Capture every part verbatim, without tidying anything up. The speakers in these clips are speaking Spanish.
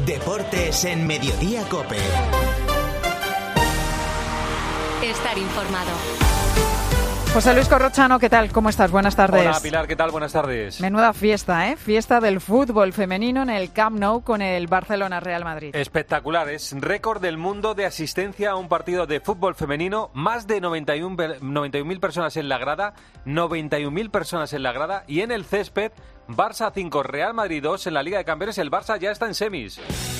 Deportes en Mediodía COPE. Estar informado. José Luis Corrochano, ¿qué tal? ¿Cómo estás? Buenas tardes. Hola, Pilar, ¿qué tal? Buenas tardes. Menuda fiesta, ¿eh? Fiesta del fútbol femenino en el Camp Nou con el Barcelona-Real Madrid. Espectacular, es récord del mundo de asistencia a un partido de fútbol femenino. Más de noventa y un mil personas en la grada, noventa y un mil personas en la grada. Y en el césped, Barça cinco, Real Madrid dos. En la Liga de Campeones, el Barça ya está en semis.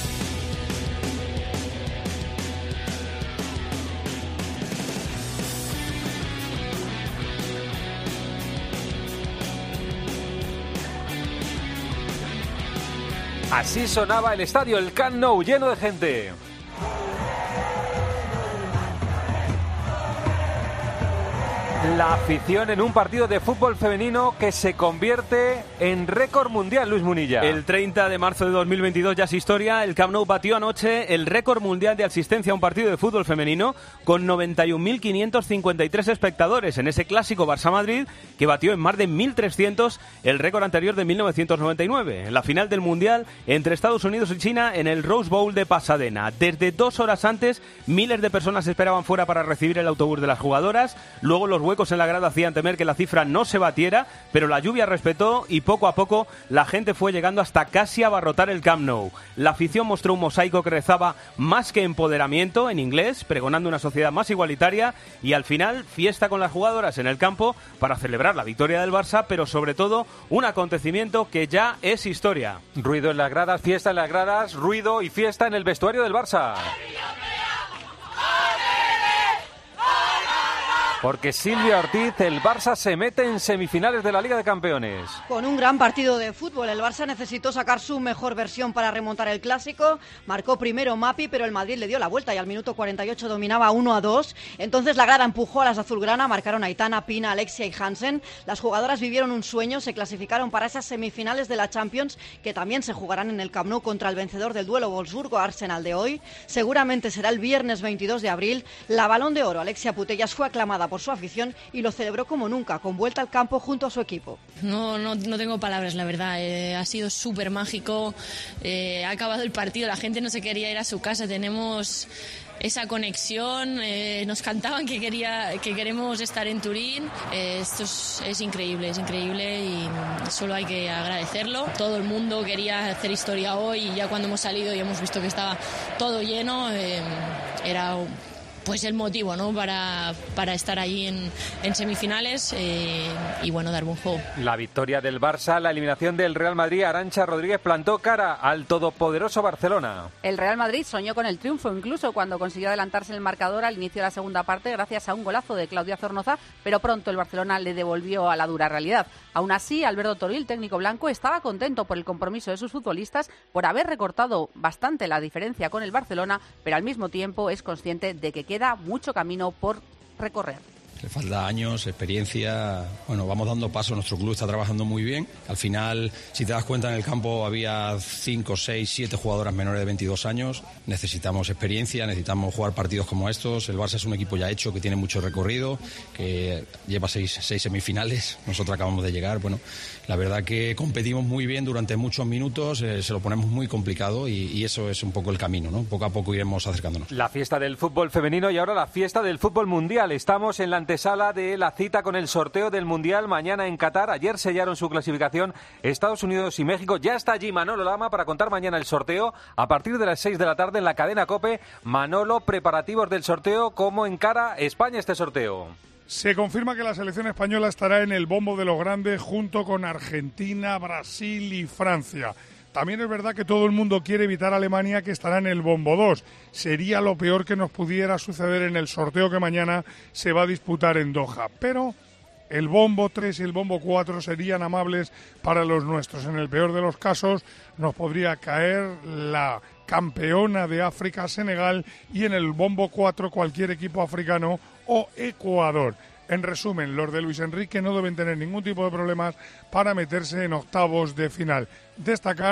Así sonaba el estadio, el Camp Nou, lleno de gente. La afición en un partido de fútbol femenino que se convierte en récord mundial, Luis Munilla. El treinta de marzo de dos mil veintidós ya es historia. El Camp Nou batió anoche el récord mundial de asistencia a un partido de fútbol femenino con noventa y un mil quinientos cincuenta y tres espectadores en ese clásico Barça-Madrid que batió en más de mil trescientos el récord anterior de mil novecientos noventa y nueve. En la final del Mundial entre Estados Unidos y China en el Rose Bowl de Pasadena. Desde dos horas antes, miles de personas esperaban fuera para recibir el autobús de las jugadoras. Luego los huecos en la grada hacían temer que la cifra no se batiera, pero la lluvia respetó y poco a poco la gente fue llegando hasta casi abarrotar el Camp Nou. La afición mostró un mosaico que rezaba más que empoderamiento en inglés, pregonando una sociedad más igualitaria, y al final fiesta con las jugadoras en el campo para celebrar la victoria del Barça, pero sobre todo un acontecimiento que ya es historia. Ruido en las gradas, fiesta en las gradas, ruido y fiesta en el vestuario del Barça. Porque Silvia Ortiz, el Barça se mete en semifinales de la Liga de Campeones. Con un gran partido de fútbol, el Barça necesitó sacar su mejor versión para remontar el Clásico. Marcó primero Mapi, pero el Madrid le dio la vuelta y al minuto cuarenta y ocho dominaba uno a dos. Entonces la grada empujó a las azulgrana, marcaron Aitana, Pina, Alexia y Hansen. Las jugadoras vivieron un sueño, se clasificaron para esas semifinales de la Champions, que también se jugarán en el Camp Nou contra el vencedor del duelo Wolfsburgo-Arsenal de hoy. Seguramente será el viernes veintidós de abril. La Balón de Oro, Alexia Putellas, fue aclamada por su afición y lo celebró como nunca, con vuelta al campo junto a su equipo. No, no, no tengo palabras, la verdad. Eh, ha sido súper mágico. Eh, ha acabado el partido, la gente no se quería ir a su casa. Tenemos esa conexión. Eh, nos cantaban que quería, que queremos estar en Turín. Eh, esto es, es increíble, es increíble y solo hay que agradecerlo. Todo el mundo quería hacer historia hoy y ya cuando hemos salido y hemos visto que estaba todo lleno, eh, era pues el motivo, ¿no?, para, para estar ahí en, en semifinales eh, y bueno, dar buen juego. La victoria del Barça, la eliminación del Real Madrid. Arantxa Rodríguez plantó cara al todopoderoso Barcelona. El Real Madrid soñó con el triunfo incluso cuando consiguió adelantarse en el marcador al inicio de la segunda parte gracias a un golazo de Claudia Zornoza, pero pronto el Barcelona le devolvió a la dura realidad. Aún así, Alberto Toril, técnico blanco, estaba contento por el compromiso de sus futbolistas, por haber recortado bastante la diferencia con el Barcelona, pero al mismo tiempo es consciente de que queda mucho camino por recorrer. Le falta años, experiencia. Bueno, vamos dando paso, nuestro club está trabajando muy bien. Al final, si te das cuenta, en el campo había cinco, seis, siete jugadoras menores de veintidós años. Necesitamos experiencia, necesitamos jugar partidos como estos. El Barça es un equipo ya hecho, que tiene mucho recorrido, que lleva seis, seis semifinales. Nosotros acabamos de llegar. Bueno, la verdad que competimos muy bien durante muchos minutos, eh, se lo ponemos muy complicado y, y eso es un poco el camino, ¿no? Poco a poco iremos acercándonos. La fiesta del fútbol femenino y ahora la fiesta del fútbol mundial. Estamos en la antesala de la cita con el sorteo del Mundial mañana en Qatar. Ayer sellaron su clasificación Estados Unidos y México. Ya está allí Manolo Lama para contar mañana el sorteo a partir de las seis de la tarde en la cadena COPE. Manolo, preparativos del sorteo, ¿cómo encara España este sorteo? Se confirma que la selección española estará en el bombo de los grandes junto con Argentina, Brasil y Francia. También es verdad que todo el mundo quiere evitar a Alemania, que estará en el bombo dos. Sería lo peor que nos pudiera suceder en el sorteo que mañana se va a disputar en Doha. Pero el bombo tres y el bombo cuatro serían amables para los nuestros. En el peor de los casos nos podría caer la campeona de África, Senegal, y en el bombo cuatro cualquier equipo africano o Ecuador. En resumen, los de Luis Enrique no deben tener ningún tipo de problemas para meterse en octavos de final. Destacar que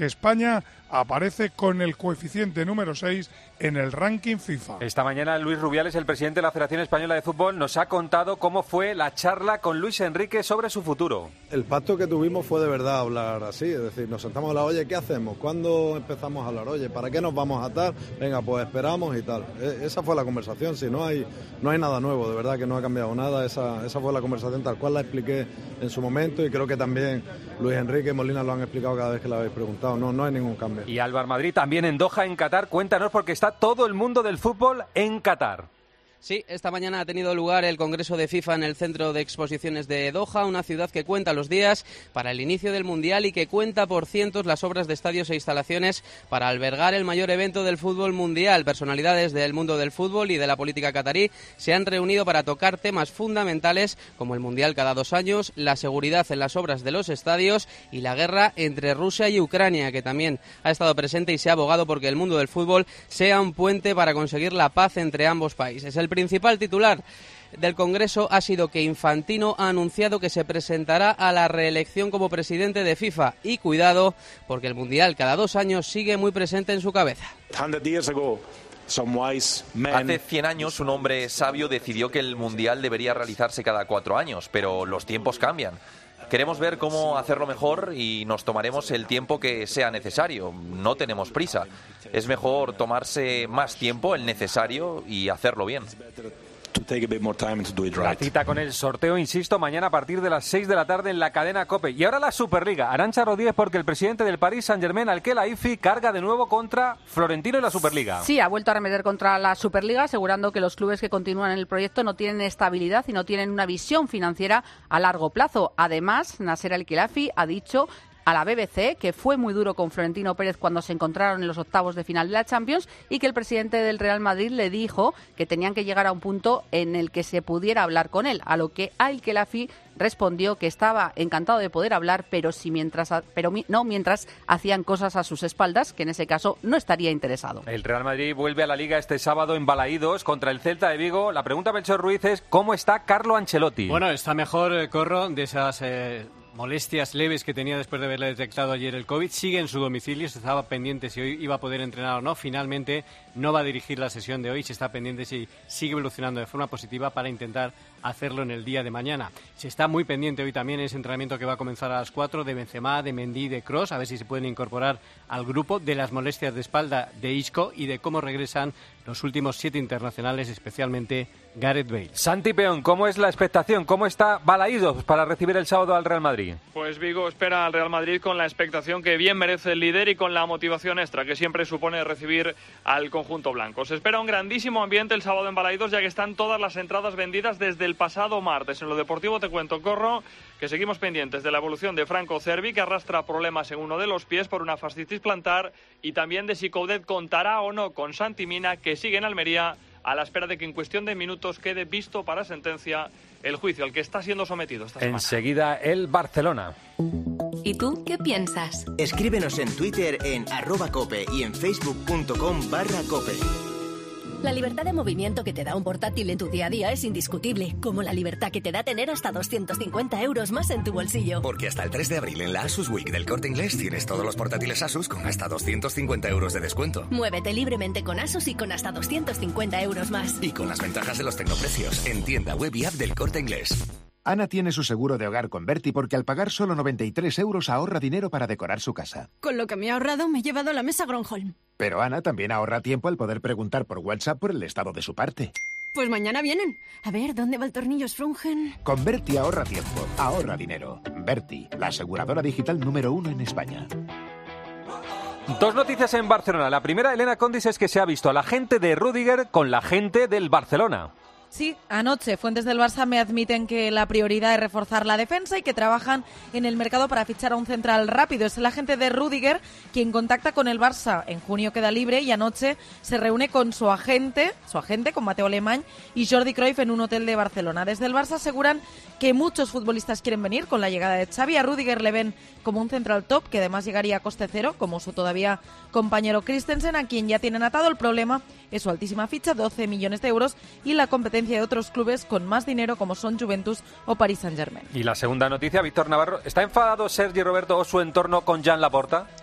que España aparece con el coeficiente número seis en el ranking FIFA. Esta mañana Luis Rubiales, el presidente de la Federación Española de Fútbol, nos ha contado cómo fue la charla con Luis Enrique sobre su futuro. El pacto que tuvimos fue de verdad hablar así, es decir, nos sentamos a hablar, oye, ¿qué hacemos? ¿Cuándo empezamos a hablar? Oye, ¿para qué nos vamos a atar? Venga, pues esperamos y tal. Esa fue la conversación, si no hay, no hay nada nuevo, de verdad que no ha cambiado nada, esa, esa fue la conversación tal cual la expliqué en su momento y creo que también Luis Enrique y Molina lo han explicado cada vez que le habéis preguntado, no, no hay ningún cambio. Y Álvaro Madrid también en Doha, en Qatar, cuéntanos porque está todo el mundo del fútbol en Qatar. Sí, esta mañana ha tenido lugar el Congreso de FIFA en el Centro de Exposiciones de Doha, una ciudad que cuenta los días para el inicio del Mundial y que cuenta por cientos las obras de estadios e instalaciones para albergar el mayor evento del fútbol mundial. Personalidades del mundo del fútbol y de la política catarí se han reunido para tocar temas fundamentales como el Mundial cada dos años, la seguridad en las obras de los estadios y la guerra entre Rusia y Ucrania, que también ha estado presente y se ha abogado porque el mundo del fútbol sea un puente para conseguir la paz entre ambos países. El principal titular del Congreso ha sido que Infantino ha anunciado que se presentará a la reelección como presidente de FIFA y cuidado porque el Mundial cada dos años sigue muy presente en su cabeza. Hace cien años un hombre sabio decidió que el Mundial debería realizarse cada cuatro años, pero los tiempos cambian. Queremos ver cómo hacerlo mejor y nos tomaremos el tiempo que sea necesario. No tenemos prisa. Es mejor tomarse más tiempo, el necesario, y hacerlo bien. La cita con el sorteo, insisto, mañana a partir de las seis de la tarde en la cadena COPE. Y ahora la Superliga. Arantxa Rodríguez, porque el presidente del Paris Saint-Germain, Al-Khelaifi, carga de nuevo contra Florentino y la Superliga. Sí, ha vuelto a arremeter contra la Superliga, asegurando que los clubes que continúan en el proyecto no tienen estabilidad y no tienen una visión financiera a largo plazo. Además, Nasser Al-Khelaifi ha dicho a la B B C que fue muy duro con Florentino Pérez cuando se encontraron en los octavos de final de la Champions y que el presidente del Real Madrid le dijo que tenían que llegar a un punto en el que se pudiera hablar con él, a lo que Al-Khelaifi respondió que estaba encantado de poder hablar, pero si mientras pero no mientras hacían cosas a sus espaldas, que en ese caso no estaría interesado. El Real Madrid vuelve a la Liga este sábado en Balaídos contra el Celta de Vigo. La pregunta, Melchor Ruiz, es ¿cómo está Carlo Ancelotti? Bueno, está mejor, eh, Corro, de esas eh, molestias leves que tenía después de haberle detectado ayer el COVID. Sigue en su domicilio, se estaba pendiente si hoy iba a poder entrenar o no. Finalmente no va a dirigir la sesión de hoy, se está pendiente si sigue evolucionando de forma positiva para intentar hacerlo en el día de mañana. Se está muy pendiente hoy también ese entrenamiento que va a comenzar a las cuatro de Benzema, de Mendy, de Kroos, a ver si se pueden incorporar al grupo, de las molestias de espalda de Isco y de cómo regresan los últimos siete internacionales, especialmente Gareth Bale. Santi Peón, ¿cómo es la expectación? ¿Cómo está Balaídos para recibir el sábado al Real Madrid? Pues Vigo espera al Real Madrid con la expectación que bien merece el líder y con la motivación extra que siempre supone recibir al conjunto blanco. Se espera un grandísimo ambiente el sábado en Balaídos, ya que están todas las entradas vendidas desde el pasado martes. En lo deportivo te cuento, Corro, que seguimos pendientes de la evolución de Franco Cervi, que arrastra problemas en uno de los pies por una fascitis plantar, y también de si Coudet contará o no con Santi Mina, que sigue en Almería a la espera de que en cuestión de minutos quede visto para sentencia el juicio al que está siendo sometido esta semana. Enseguida el Barcelona. ¿Y tú qué piensas? Escríbenos en Twitter en arroba cope y en facebook punto com barra cope. La libertad de movimiento que te da un portátil en tu día a día es indiscutible, como la libertad que te da tener hasta doscientos cincuenta euros más en tu bolsillo. Porque hasta el tres de abril en la Asus Week del Corte Inglés tienes todos los portátiles Asus con hasta doscientos cincuenta euros de descuento. Muévete libremente con Asus y con hasta doscientos cincuenta euros más. Y con las ventajas de los tecnoprecios en tienda web y app del Corte Inglés. Ana tiene su seguro de hogar con Berti porque al pagar solo noventa y tres euros ahorra dinero para decorar su casa. Con lo que me he ahorrado me he llevado la mesa Gronholm. Pero Ana también ahorra tiempo al poder preguntar por WhatsApp por el estado de su parte. Pues mañana vienen. A ver, ¿dónde va el tornillo Sprungen? Con Berti ahorra tiempo, ahorra dinero. Berti, la aseguradora digital número uno en España. Dos noticias en Barcelona. La primera, Elena Condis, es que se ha visto a la gente de Rüdiger con la gente del Barcelona. Sí, anoche fuentes del Barça me admiten que la prioridad es reforzar la defensa y que trabajan en el mercado para fichar a un central rápido. Es el agente de Rüdiger quien contacta con el Barça. En junio queda libre y anoche se reúne con su agente, su agente, con Mateo Alemany y Jordi Cruyff en un hotel de Barcelona. Desde el Barça aseguran que muchos futbolistas quieren venir con la llegada de Xavi. A Rüdiger le ven como un central top que además llegaría a coste cero, como su todavía compañero Christensen, a quien ya tienen atado. El problema es su altísima ficha, doce millones de euros, y la competencia de otros clubes con más dinero como son Juventus o Paris Saint-Germain. Y la segunda noticia, Víctor Navarro, ¿está enfadado Sergi Roberto o su entorno con Jan Laporta?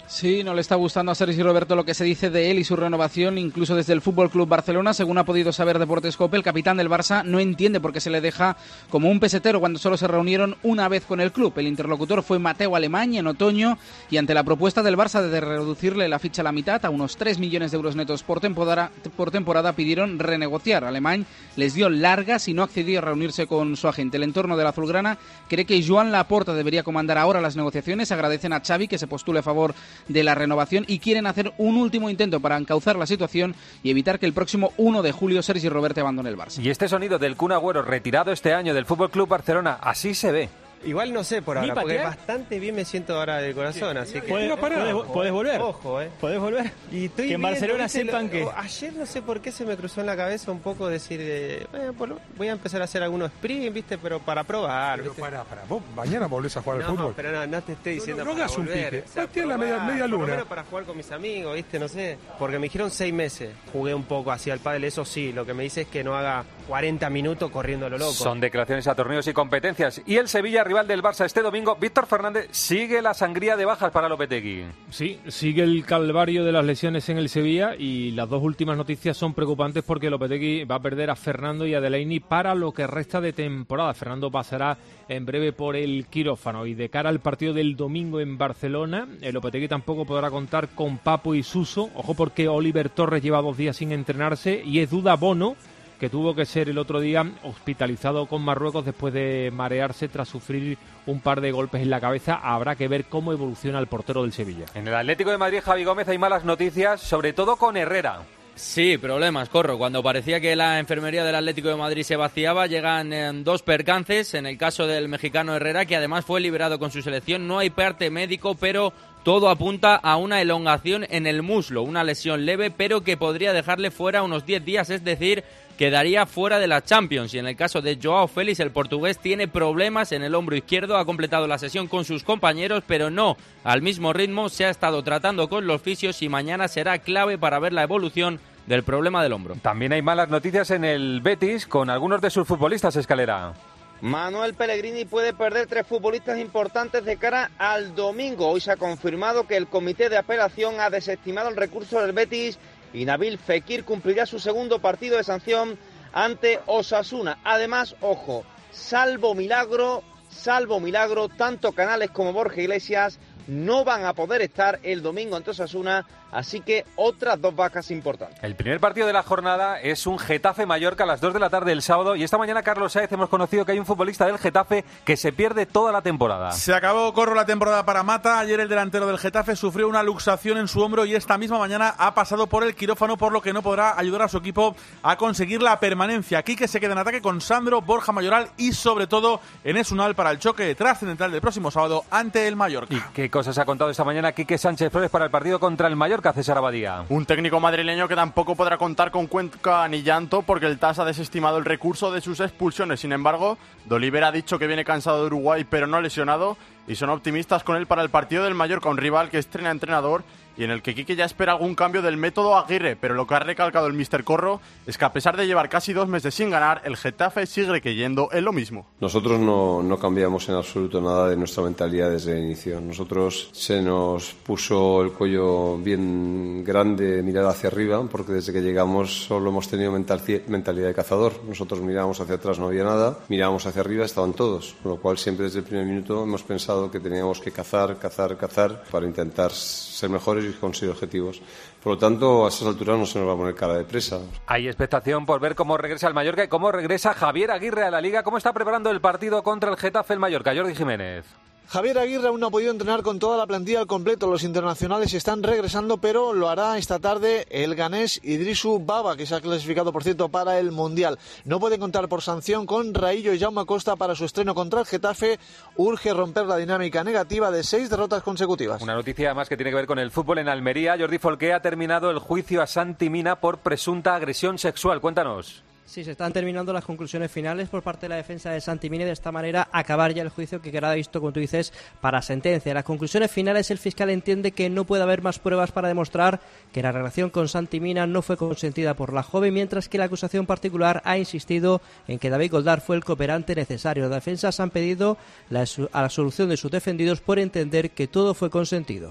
Sí, no le está gustando a Sergi Roberto lo que se dice de él y su renovación, incluso desde el F C Barcelona. Según ha podido saber Deportes Cope, el capitán del Barça no entiende por qué se le deja como un pesetero cuando solo se reunieron una vez con el club. El interlocutor fue Mateu Alemany en otoño y ante la propuesta del Barça de reducirle la ficha a la mitad, a unos tres millones de euros netos por temporada, por temporada pidieron renegociar. Alemany les dio largas y no accedió a reunirse con su agente. El entorno de la azulgrana cree que Joan Laporta debería comandar ahora las negociaciones. Agradecen a Xavi que se postule a favor de la renovación y quieren hacer un último intento para encauzar la situación y evitar que el próximo uno de julio Sergi Roberto abandone el Barça. Y este sonido del Kun Agüero, retirado este año del F C Barcelona, así se ve. Igual no sé por ahora, porque bastante bien me siento ahora del corazón, sí, así que... ¿Puedes, puedes, puedes volver? Ojo, eh. ¿Puedes volver? Y estoy que en viendo, Barcelona ¿viste? sepan Lo, que... Ayer no sé por qué se me cruzó en la cabeza un poco decir, eh, bueno, voy a empezar a hacer algunos sprint, ¿viste? Pero para probar, Pero ¿viste? para, para, vos mañana volvés a jugar no, al fútbol. No, pero no, no te estoy diciendo no, no, no para hagas un volver. pique, O sea, bastí en la media, media por lo luna. menos para jugar con mis amigos, ¿viste? No sé, porque me dijeron seis meses. Jugué un poco hacia el pádel, eso sí, lo que me dice es que no haga cuarenta minutos corriendo a lo loco. Son declaraciones a torneos y competencias. Y el Sevilla, rival del Barça este domingo, Víctor Fernández, sigue la sangría de bajas para Lopetegui. Sí, sigue el calvario de las lesiones en el Sevilla y las dos últimas noticias son preocupantes porque Lopetegui va a perder a Fernando y a Delaney para lo que resta de temporada. Fernando pasará en breve por el quirófano y de cara al partido del domingo en Barcelona, el Lopetegui tampoco podrá contar con Papu y Suso. Ojo porque Oliver Torres lleva dos días sin entrenarse y es duda Bono, que tuvo que ser el otro día hospitalizado con Marruecos después de marearse tras sufrir un par de golpes en la cabeza. Habrá que ver cómo evoluciona el portero del Sevilla. En el Atlético de Madrid, Javi Gómez, hay malas noticias, sobre todo con Herrera. Sí, problemas, Corro. Cuando parecía que la enfermería del Atlético de Madrid se vaciaba, llegan eh, dos percances. En el caso del mexicano Herrera, que además fue liberado con su selección, no hay parte médico, pero todo apunta a una elongación en el muslo, una lesión leve, pero que podría dejarle fuera unos diez días, es decir, quedaría fuera de la Champions. Y en el caso de Joao Félix, el portugués tiene problemas en el hombro izquierdo, ha completado la sesión con sus compañeros, pero no al mismo ritmo. Se ha estado tratando con los fisios y mañana será clave para ver la evolución del problema del hombro. También hay malas noticias en el Betis con algunos de sus futbolistas, Escalera. Manuel Pellegrini puede perder tres futbolistas importantes de cara al domingo. Hoy se ha confirmado que el comité de apelación ha desestimado el recurso del Betis y Nabil Fekir cumplirá su segundo partido de sanción ante Osasuna. Además, ojo, salvo milagro, salvo milagro, tanto Canales como Borja Iglesias no van a poder estar el domingo ante Osasuna, así que otras dos bajas importantes. El primer partido de la jornada es un Getafe-Mallorca a las dos de la tarde del sábado y esta mañana, Carlos Sáez, hemos conocido que hay un futbolista del Getafe que se pierde toda la temporada. Se acabó, Corro, la temporada para Mata. Ayer el delantero del Getafe sufrió una luxación en su hombro y esta misma mañana ha pasado por el quirófano, por lo que no podrá ayudar a su equipo a conseguir la permanencia. Quique se queda en ataque con Sandro, Borja Mayoral y sobre todo Enes Unal para el choque trascendental del próximo sábado ante el Mallorca. ¿Y qué cosas ha contado esta mañana Quique Sánchez Flores para el partido contra el Mallorca, César Abadía? Un técnico madrileño que tampoco podrá contar con Cuenca ni llanto porque el T A S ha desestimado el recurso de sus expulsiones. Sin embargo, de Oliveira ha dicho que viene cansado de Uruguay pero no lesionado y son optimistas con él para el partido del Mallorca, un rival que estrena entrenador y en el que Quique ya espera algún cambio del método Aguirre, pero lo que ha recalcado el míster Corro es que a pesar de llevar casi dos meses sin ganar, el Getafe sigue creyendo en lo mismo. Nosotros no, no cambiamos en absoluto nada de nuestra mentalidad desde el inicio. Nosotros se nos puso el cuello bien grande mirar hacia arriba, porque desde que llegamos solo hemos tenido mental, mentalidad de cazador. Nosotros mirábamos hacia atrás, no había nada, mirábamos hacia arriba, estaban todos, con lo cual siempre desde el primer minuto hemos pensado que teníamos que cazar, cazar, cazar para intentar ser mejores y conseguir objetivos. Por lo tanto, a esas alturas no se nos va a poner cara de presa. Hay expectación por ver cómo regresa el Mallorca y cómo regresa Javier Aguirre a la Liga. ¿Cómo está preparando el partido contra el Getafe el Mallorca? Jordi Jiménez. Javier Aguirre aún no ha podido entrenar con toda la plantilla al completo. Los internacionales están regresando, pero lo hará esta tarde el ganés Idrisu Baba, que se ha clasificado, por cierto, para el Mundial. No puede contar por sanción con Raillo y Jaume Costa para su estreno contra el Getafe. Urge romper la dinámica negativa de seis derrotas consecutivas. Una noticia más que tiene que ver con el fútbol en Almería. Jordi Folqué ha terminado el juicio a Santi Mina por presunta agresión sexual. Cuéntanos. Sí, se están terminando las conclusiones finales por parte de la defensa de Santi Mina y de esta manera acabar ya el juicio que quedará visto, como tú dices, para sentencia. En las conclusiones finales el fiscal entiende que no puede haber más pruebas para demostrar que la relación con Santi Mina no fue consentida por la joven, mientras que la acusación particular ha insistido en que David Goldar fue el cooperante necesario. Las defensas han pedido la, a la solución de sus defendidos por entender que todo fue consentido.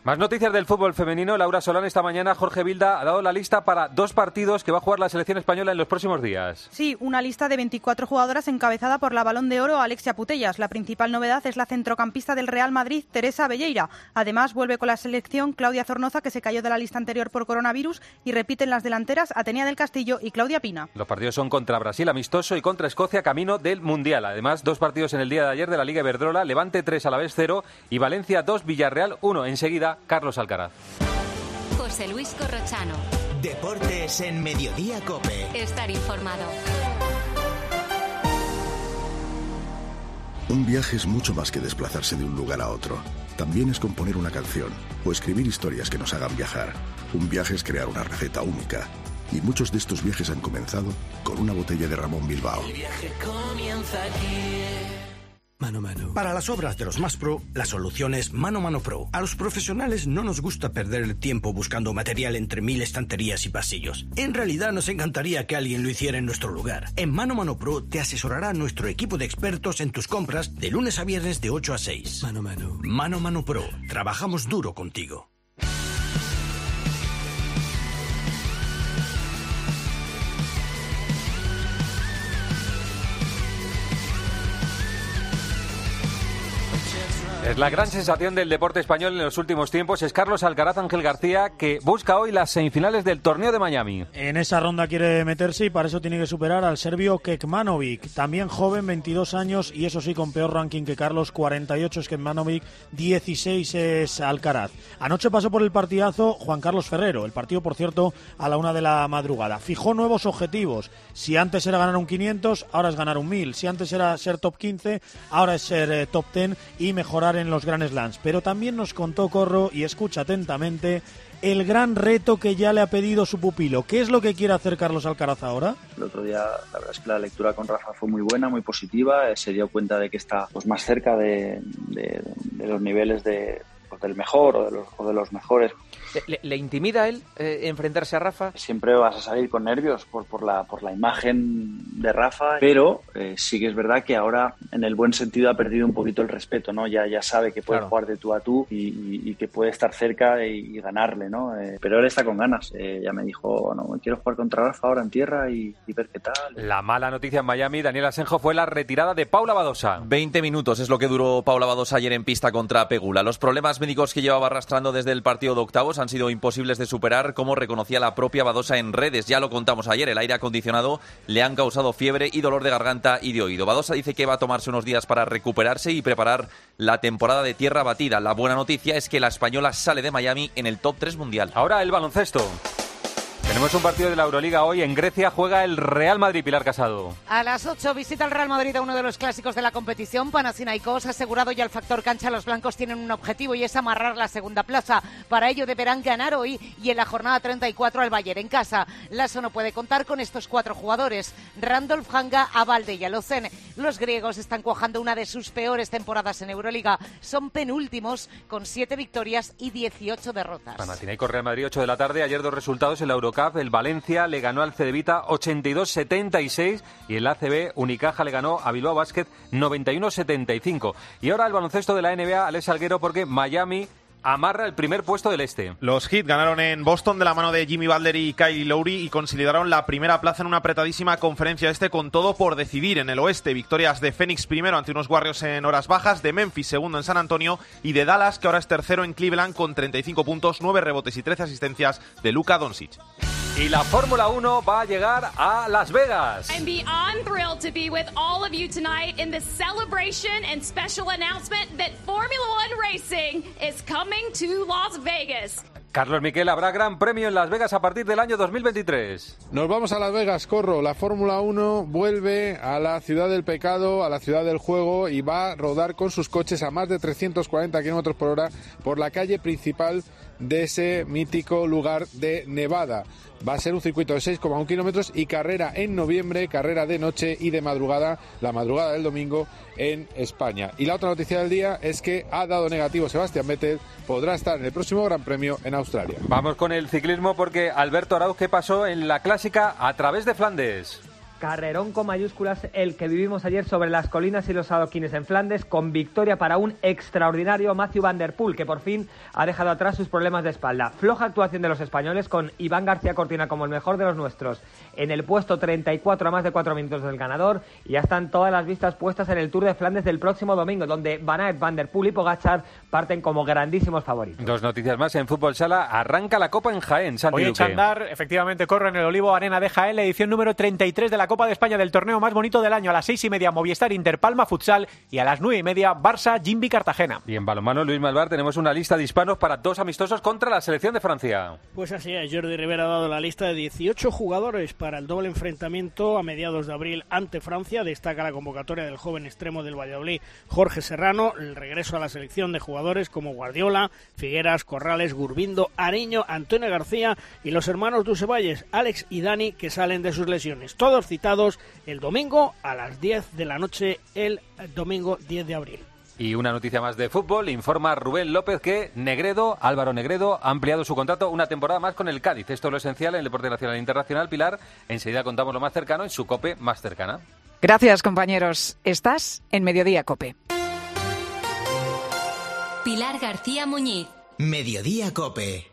Más noticias del fútbol femenino. Laura Solán, esta mañana Jorge Vilda ha dado la lista para dos partidos que va a jugar la selección española en los próximos días. Sí, una lista de veinticuatro jugadoras encabezada por la Balón de Oro Alexia Putellas. La principal novedad es la centrocampista del Real Madrid, Teresa Velleira. Además, vuelve con la selección Claudia Zornoza, que se cayó de la lista anterior por coronavirus, y repiten las delanteras Atenea del Castillo y Claudia Pina. Los partidos son contra Brasil, amistoso, y contra Escocia, camino del Mundial. Además, dos partidos en el día de ayer de la Liga Iberdrola, Levante tres, Alavés cero y Valencia dos, Villarreal uno. Enseguida, Carlos Alcaraz. José Luis Corrochano. Deportes en Mediodía COPE. Estar informado. Un viaje es mucho más que desplazarse de un lugar a otro. También es componer una canción o escribir historias que nos hagan viajar. Un viaje es crear una receta única. Y muchos de estos viajes han comenzado con una botella de Ramón Bilbao. El viaje comienza aquí. Mano Mano. Para las obras de los más pro, la solución es Mano Mano Pro. A los profesionales no nos gusta perder el tiempo buscando material entre mil estanterías y pasillos. En realidad nos encantaría que alguien lo hiciera en nuestro lugar. En Mano Mano Pro te asesorará nuestro equipo de expertos en tus compras de lunes a viernes de ocho a seis. Mano Mano. Mano Mano Pro. Trabajamos duro contigo. Es la gran sensación del deporte español en los últimos tiempos. Es Carlos Alcaraz, Ángel García, que busca hoy las semifinales del torneo de Miami. En esa ronda quiere meterse y para eso tiene que superar al serbio Kekmanovic, también joven, veintidós años, y eso sí, con peor ranking que Carlos, cuarenta y ocho es Kekmanovic, dieciséis es Alcaraz. Anoche pasó por el partidazo Juan Carlos Ferrero, el partido, por cierto, a la una de la madrugada. Fijó nuevos objetivos. Si antes era ganar un quinientos, ahora es ganar un mil. Si antes era ser top quince, ahora es ser eh, top diez y mejorar en los Grand Slams. Pero también nos contó, Corro, y escucha atentamente, el gran reto que ya le ha pedido su pupilo. ¿Qué es lo que quiere hacer Carlos Alcaraz ahora? El otro día, la verdad es que la lectura con Rafa fue muy buena, muy positiva. Eh, se dio cuenta de que está pues, más cerca de, de, de los niveles de, pues, del mejor o de los, o de los mejores. ¿Le, le intimida a él eh, enfrentarse a Rafa? Siempre vas a salir con nervios por, por, la, por la imagen de Rafa, pero eh, sí que es verdad que ahora, en el buen sentido, ha perdido un poquito el respeto, ¿no? Ya, ya sabe que puede claro. jugar de tú a tú y, y, y que puede estar cerca y, y ganarle, ¿no? Eh, pero él está con ganas. Eh, ya me dijo, no, quiero jugar contra Rafa ahora en tierra y, y ver qué tal. La mala noticia en Miami, Daniel Asenjo, fue la retirada de Paula Badosa. veinte minutos es lo que duró Paula Badosa ayer en pista contra Pegula. Los problemas médicos que llevaba arrastrando desde el partido de octavos han sido imposibles de superar, como reconocía la propia Badosa en redes. Ya lo contamos ayer, el aire acondicionado le han causado fiebre y dolor de garganta y de oído. Badosa dice que va a tomarse unos días para recuperarse y preparar la temporada de tierra batida. La buena noticia es que la española sale de Miami en el top tres mundial. Ahora el baloncesto. Tenemos un partido de la Euroliga hoy. En Grecia juega el Real Madrid. Pilar Casado. A las ocho visita el Real Madrid a uno de los clásicos de la competición. Panathinaikos asegurado ya el factor cancha. Los blancos tienen un objetivo y es amarrar la segunda plaza. Para ello deberán ganar hoy y en la jornada treinta y cuatro al Bayern en casa. Lasso no puede contar con estos cuatro jugadores: Randolph, Hanga, Abalde y Alocen. Los griegos están cuajando una de sus peores temporadas en Euroliga. Son penúltimos con siete victorias y dieciocho derrotas. Panathinaikos Real Madrid, ocho de la tarde. Ayer dos resultados en la Eurocup. El Valencia le ganó al Cedevita ochenta y dos setenta y seis y el A C B Unicaja le ganó a Bilbao Basket noventa y uno setenta y cinco. Y ahora el baloncesto de la N B A, Alex Salguero, porque Miami amarra el primer puesto del este. Los Heat ganaron en Boston de la mano de Jimmy Butler y Kyle Lowry y consolidaron la primera plaza en una apretadísima conferencia este, con todo por decidir. En el oeste, victorias de Phoenix primero ante unos Warriors en horas bajas, de Memphis segundo en San Antonio y de Dallas, que ahora es tercero en Cleveland con treinta y cinco puntos, nueve rebotes y trece asistencias de Luka Doncic. Y la Fórmula uno va a llegar a Las Vegas. I'm beyond thrilled to be with all of you tonight in this celebration and special announcement that Formula One Racing is coming to Las Vegas. Carlos Miquel, habrá gran premio en Las Vegas a partir del año dos mil veintitrés. Nos vamos a Las Vegas, Corro. La Fórmula uno vuelve a la ciudad del pecado, a la ciudad del juego, y va a rodar con sus coches a más de trescientos cuarenta kilómetros por hora por la calle principal de ese mítico lugar de Nevada. Va a ser un circuito de seis coma uno kilómetros y carrera en noviembre, carrera de noche y de madrugada, la madrugada del domingo en España. Y la otra noticia del día es que ha dado negativo Sebastián Vettel, podrá estar en el próximo Gran Premio en Australia. Vamos con el ciclismo porque Alberto Arauz, ¿qué pasó en la clásica a través de Flandes? carrerón con mayúsculas el que vivimos ayer sobre las colinas y los adoquines en Flandes, con victoria para un extraordinario Matthew Van Der Poel, que por fin ha dejado atrás sus problemas de espalda. Floja actuación de los españoles, con Iván García Cortina como el mejor de los nuestros en el puesto treinta y cuatro a más de cuatro minutos del ganador, y ya están todas las vistas puestas en el Tour de Flandes del próximo domingo, donde Van Aert, Van Der Poel y Pogačar parten como grandísimos favoritos. Dos noticias más en Fútbol Sala. Arranca la Copa en Jaén, Santi Hoy en Duque. Chandar, efectivamente, corre en el Olivo Arena de Jaén la edición número treinta y tres de la Copa de España, del torneo más bonito del año. A las seis y media Movistar Interpalma Futsal, y a las nueve y media Barça Jimbi Cartagena. Y en balonmano, Luis Malvar, tenemos una lista de hispanos para dos amistosos contra la selección de Francia. Pues así es, Jordi Rivera ha dado la lista de dieciocho jugadores para el doble enfrentamiento a mediados de abril ante Francia. Destaca la convocatoria del joven extremo del Valladolid, Jorge Serrano, el regreso a la selección de jugadores como Guardiola, Figueras, Corrales, Gurbindo, Ariño, Antonio García y los hermanos Dusevalles, Alex y Dani, que salen de sus lesiones. Todos citados el domingo a las diez de la noche, el domingo diez de abril. Y una noticia más de fútbol, informa Rubén López que Negredo, Álvaro Negredo, ha ampliado su contrato una temporada más con el Cádiz. Esto es lo esencial en el deporte nacional e internacional. Pilar, enseguida contamos lo más cercano en su COPE más cercana. Gracias, compañeros. Estás en Mediodía COPE. Pilar García Muñiz. Mediodía COPE.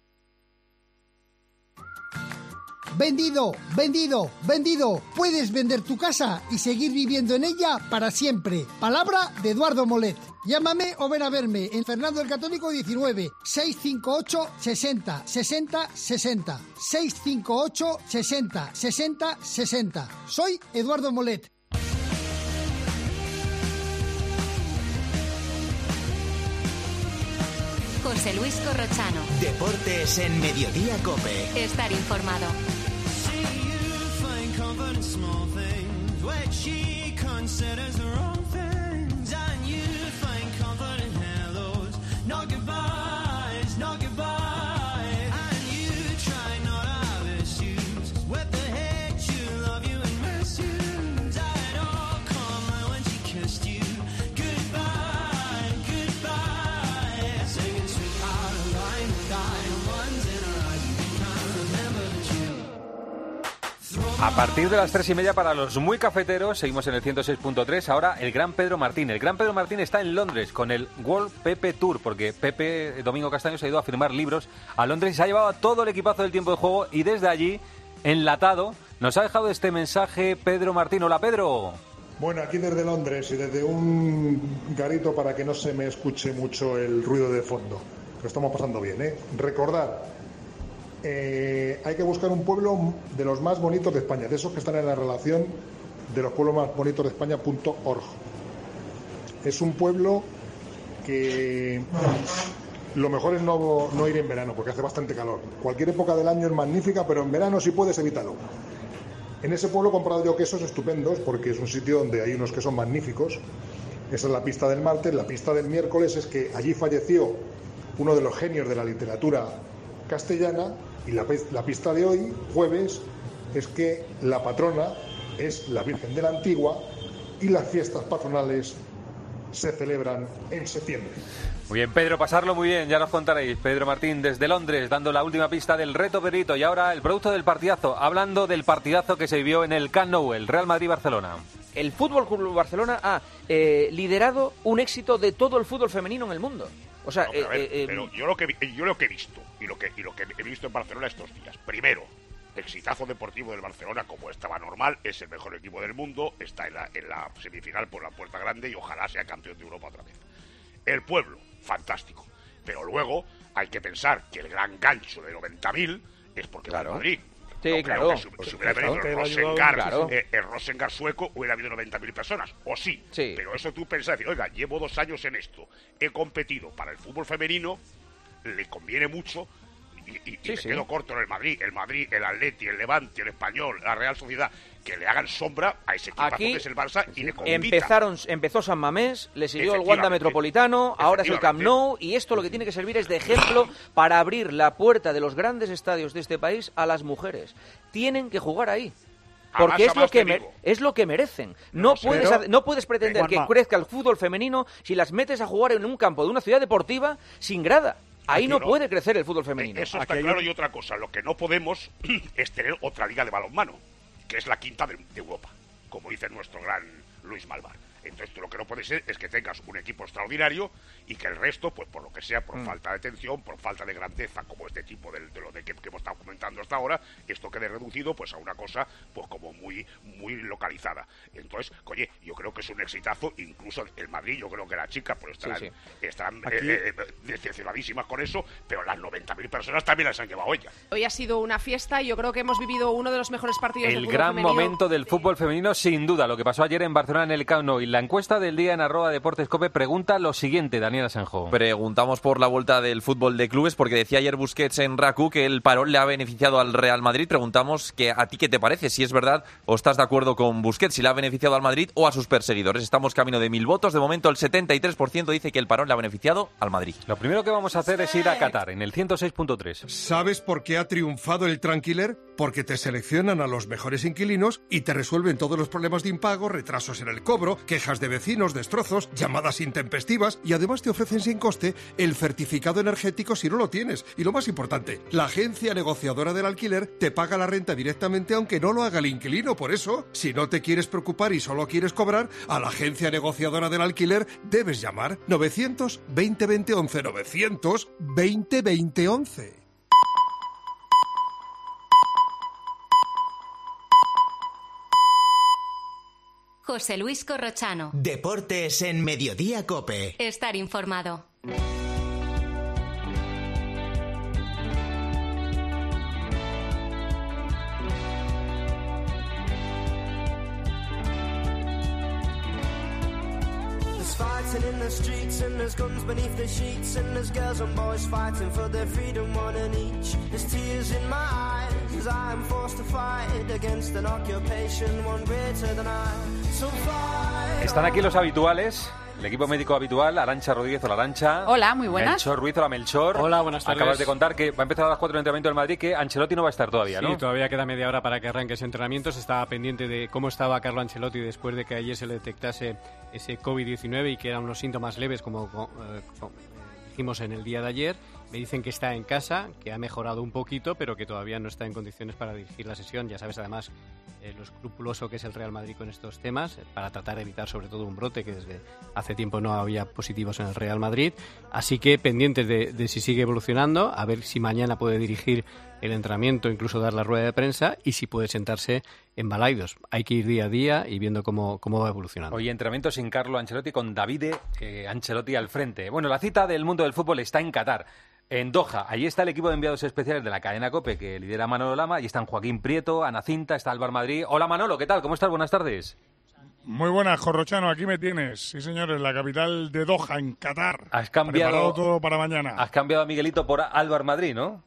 Vendido, vendido, vendido. Puedes vender tu casa y seguir viviendo en ella para siempre. Palabra de Eduardo Molet. Llámame o ven a verme en Fernando el Católico diecinueve, seiscientos cincuenta y ocho, sesenta, sesenta, sesenta. seiscientos cincuenta y ocho, sesenta, sesenta, sesenta. Soy Eduardo Molet. José Luis Corrochano. Deportes en Mediodía COPE. Estar informado. A partir de las tres y media para los muy cafeteros, seguimos en el ciento seis punto tres. Ahora el Gran Pedro Martín. El Gran Pedro Martín está en Londres con el World Pepe Tour, porque Pepe Domingo Castaño se ha ido a firmar libros a Londres y se ha llevado a todo el equipazo del tiempo de juego, y desde allí, enlatado, nos ha dejado este mensaje Pedro Martín. Hola, Pedro. Bueno, aquí desde Londres y desde un garito para que no se me escuche mucho el ruido de fondo. Lo estamos pasando bien, ¿eh? Recordar. Eh, hay que buscar un pueblo de los más bonitos de España, de esos que están en la relación de los pueblos más bonitos de España punto org. Es un pueblo que lo mejor es no, no ir en verano, porque hace bastante calor. Cualquier época del año es magnífica, pero en verano, si puedes, evítalo. En ese pueblo he comprado yo quesos estupendos, porque es un sitio donde hay unos quesos magníficos. Esa es la pista del martes. La pista del miércoles es que allí falleció uno de los genios de la literatura castellana. Y la, la pista de hoy, jueves, es que la patrona es la Virgen de la Antigua y las fiestas patronales se celebran en septiembre. Muy bien, Pedro, pasarlo muy bien, ya nos contaréis. Pedro Martín desde Londres, dando la última pista del reto Perito. Y ahora el producto del partidazo, hablando del partidazo que se vivió en el Camp Nou, el Real Madrid-Barcelona. El Fútbol Club Barcelona ha eh, liderado un éxito de todo el fútbol femenino en el mundo. O sea, no, pero, eh, a ver, eh, pero yo lo que yo lo que he visto y lo que y lo que he visto en Barcelona estos días. Primero, exitazo deportivo del Barcelona, como estaba normal, es el mejor equipo del mundo, está en la, en la semifinal por la puerta grande y ojalá sea campeón de Europa otra vez. El pueblo, fantástico. Pero luego hay que pensar que el gran gancho de noventa mil es porque va a Madrid. Sí, no claro. creo que si, si hubiera venido el Rosengar, claro. eh, el Rosengar sueco, hubiera habido noventa mil personas. O sí, sí, pero eso tú pensas, decir, oiga, llevo dos años en esto, he competido para el fútbol femenino, le conviene mucho, y, y, y sí, me sí. quedo corto en el Madrid, el Madrid, el Atleti, el Levante, el Español, la Real Sociedad, que le hagan sombra a ese equipazo que es el Barça y le compita. Empezaron, empezó San Mamés, le siguió el Wanda Metropolitano, ahora es el Camp Nou, y esto lo que tiene que servir es de ejemplo para abrir la puerta de los grandes estadios de este país a las mujeres. Tienen que jugar ahí. Porque es lo, que me, es lo que merecen. No, no puedes, pero, no puedes pretender que crezca el fútbol femenino si las metes a jugar en un campo de una ciudad deportiva sin grada. Ahí no, no puede crecer el fútbol femenino. Eso está claro. Y otra cosa, lo que no podemos es tener otra liga de balonmano. que es la quinta de, de Europa, como dice nuestro gran Luis Malvar. Entonces, tú lo que no puede ser es que tengas un equipo extraordinario y que el resto, pues por lo que sea, por mm. falta de atención, por falta de grandeza, como este tipo de, de lo de que, que hemos estado comentando hasta ahora, esto quede reducido pues a una cosa pues como muy muy localizada. Entonces, oye, yo creo que es un exitazo, incluso el Madrid, yo creo que la chica pues estarán, sí, sí. estarán eh, eh, decepcionadísimas con eso, pero las noventa mil personas también las han llevado ellas. Hoy ha sido una fiesta y yo creo que hemos vivido uno de los mejores partidos el del fútbol gran femenino. Momento del fútbol femenino, sin duda, lo que pasó ayer en Barcelona en el Camp Nou. Y la encuesta del día en arroba Deportes Cope pregunta lo siguiente, Daniela Sanjo. Preguntamos por la vuelta del fútbol de clubes, porque decía ayer Busquets en Raku que el parón le ha beneficiado al Real Madrid. Preguntamos que a ti qué te parece, si es verdad o estás de acuerdo con Busquets, si le ha beneficiado al Madrid o a sus perseguidores. Estamos camino de mil votos. De momento el setenta y tres por ciento dice que el parón le ha beneficiado al Madrid. Lo primero que vamos a hacer es ir a Qatar, en el ciento seis punto tres. ¿Sabes por qué ha triunfado el Tranquiler? Porque te seleccionan a los mejores inquilinos y te resuelven todos los problemas de impago, retrasos en el cobro, quejas de vecinos, destrozos, llamadas intempestivas, y además te ofrecen sin coste el certificado energético si no lo tienes. Y lo más importante, la agencia negociadora del alquiler te paga la renta directamente aunque no lo haga el inquilino. Por eso, si no te quieres preocupar y solo quieres cobrar, a la agencia negociadora del alquiler debes llamar novecientos veinte veinte once, novecientos veinte veinte once. José Luis Corrochano. Deportes en Mediodía Cope. Estar informado. Fighting in the streets and there's guns beneath the sheets and there's girls and boys fighting for their freedom, one and each. There's tears in my eyes as I am forced to fight against an occupation one greater than I. So fly. Están aquí los habituales. El equipo médico habitual, Arantxa Rodríguez. Hola, Arantxa. Hola, muy buenas. Melchor Ruiz, hola, Melchor. Hola, buenas tardes. Acabas de contar que va a empezar a las cuatro el entrenamiento del Madrid, que Ancelotti no va a estar todavía, ¿no? Sí, todavía queda media hora para que arranque ese entrenamiento. Se estaba pendiente de cómo estaba Carlo Ancelotti después de que ayer se le detectase ese covid diecinueve y que eran unos síntomas leves, como eh, dijimos en el día de ayer. Me dicen que está en casa, que ha mejorado un poquito, pero que todavía no está en condiciones para dirigir la sesión. Ya sabes, además, eh, lo escrupuloso que es el Real Madrid con estos temas, eh, para tratar de evitar sobre todo un brote, que desde hace tiempo no había positivos en el Real Madrid. Así que pendientes de, de si sigue evolucionando, a ver si mañana puede dirigir el entrenamiento, incluso dar la rueda de prensa, y si puede sentarse en Balaidos. Hay que ir día a día y viendo cómo, cómo va evolucionando. Hoy entrenamiento sin Carlo Ancelotti, con Davide eh, Ancelotti al frente. Bueno, la cita del mundo del fútbol está en Qatar, en Doha. Allí está el equipo de enviados especiales de la cadena COPE, que lidera Manolo Lama. Allí están Joaquín Prieto, Ana Cinta, está Álvaro Madrid. Hola, Manolo, ¿qué tal? ¿Cómo estás? Buenas tardes. Muy buenas, Corrochano, aquí me tienes. Sí, señores, la capital de Doha, en Qatar. Has cambiado Preparado todo para mañana. Has cambiado a Miguelito por Álvaro Madrid, ¿no?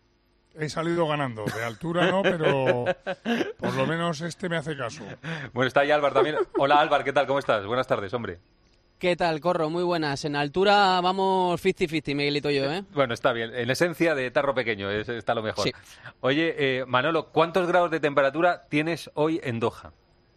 He salido ganando. De altura no, pero por lo menos este me hace caso. Bueno, está ahí Álvaro también. Hola, Álvaro, ¿qué tal? ¿Cómo estás? Buenas tardes, hombre. ¿Qué tal, Corro? Muy buenas. En altura vamos cincuenta cincuenta, Miguelito y yo, ¿eh? Bueno, está bien. En esencia de tarro pequeño es, está lo mejor. Sí. Oye, eh, Manolo, ¿cuántos grados de temperatura tienes hoy en Doha?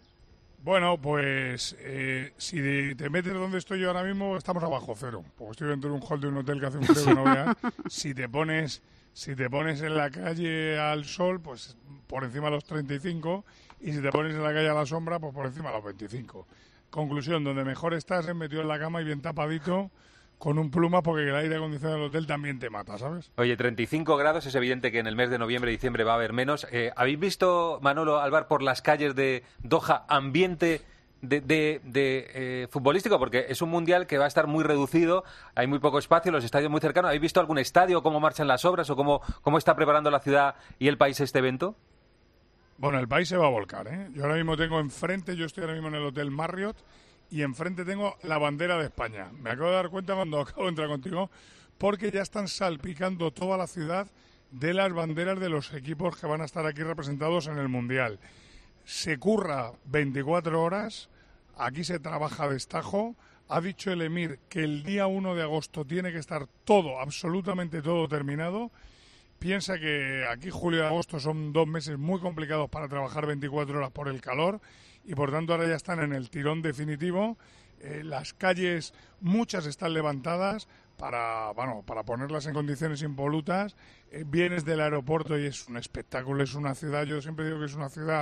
Bueno, pues eh, si de, te metes donde estoy yo ahora mismo, estamos abajo cero. Porque estoy dentro de un hall de un hotel que hace un frío que no veas. Si te pones, si te pones en la calle al sol, pues por encima de los treinta y cinco. Y si te pones en la calle a la sombra, pues por encima de los veinticinco. Conclusión, donde mejor estás es metido en la cama y bien tapadito con un pluma, porque el aire acondicionado del hotel también te mata, ¿sabes? Oye, treinta y cinco grados, es evidente que en el mes de noviembre y diciembre va a haber menos. Eh, ¿Habéis visto, Manolo, Álvaro, por las calles de Doha ambiente de, de, de eh, futbolístico? Porque es un mundial que va a estar muy reducido, hay muy poco espacio, los estadios muy cercanos. ¿Habéis visto algún estadio, cómo marchan las obras o cómo, cómo está preparando la ciudad y el país este evento? Bueno, el país se va a volcar, ¿eh? Yo ahora mismo tengo enfrente, yo estoy ahora mismo en el Hotel Marriott, y enfrente tengo la bandera de España. Me acabo de dar cuenta cuando acabo de entrar contigo, porque ya están salpicando toda la ciudad de las banderas de los equipos que van a estar aquí representados en el Mundial. Se curra veinticuatro horas, aquí se trabaja a destajo. Ha dicho el Emir que el día uno de agosto tiene que estar todo, absolutamente todo terminado. Piensa que aquí julio y agosto son dos meses muy complicados para trabajar veinticuatro horas por el calor, y por tanto ahora ya están en el tirón definitivo. Eh, las calles, muchas están levantadas para, bueno, para ponerlas en condiciones impolutas. Eh, vienes del aeropuerto y es un espectáculo, es una ciudad, yo siempre digo que es una ciudad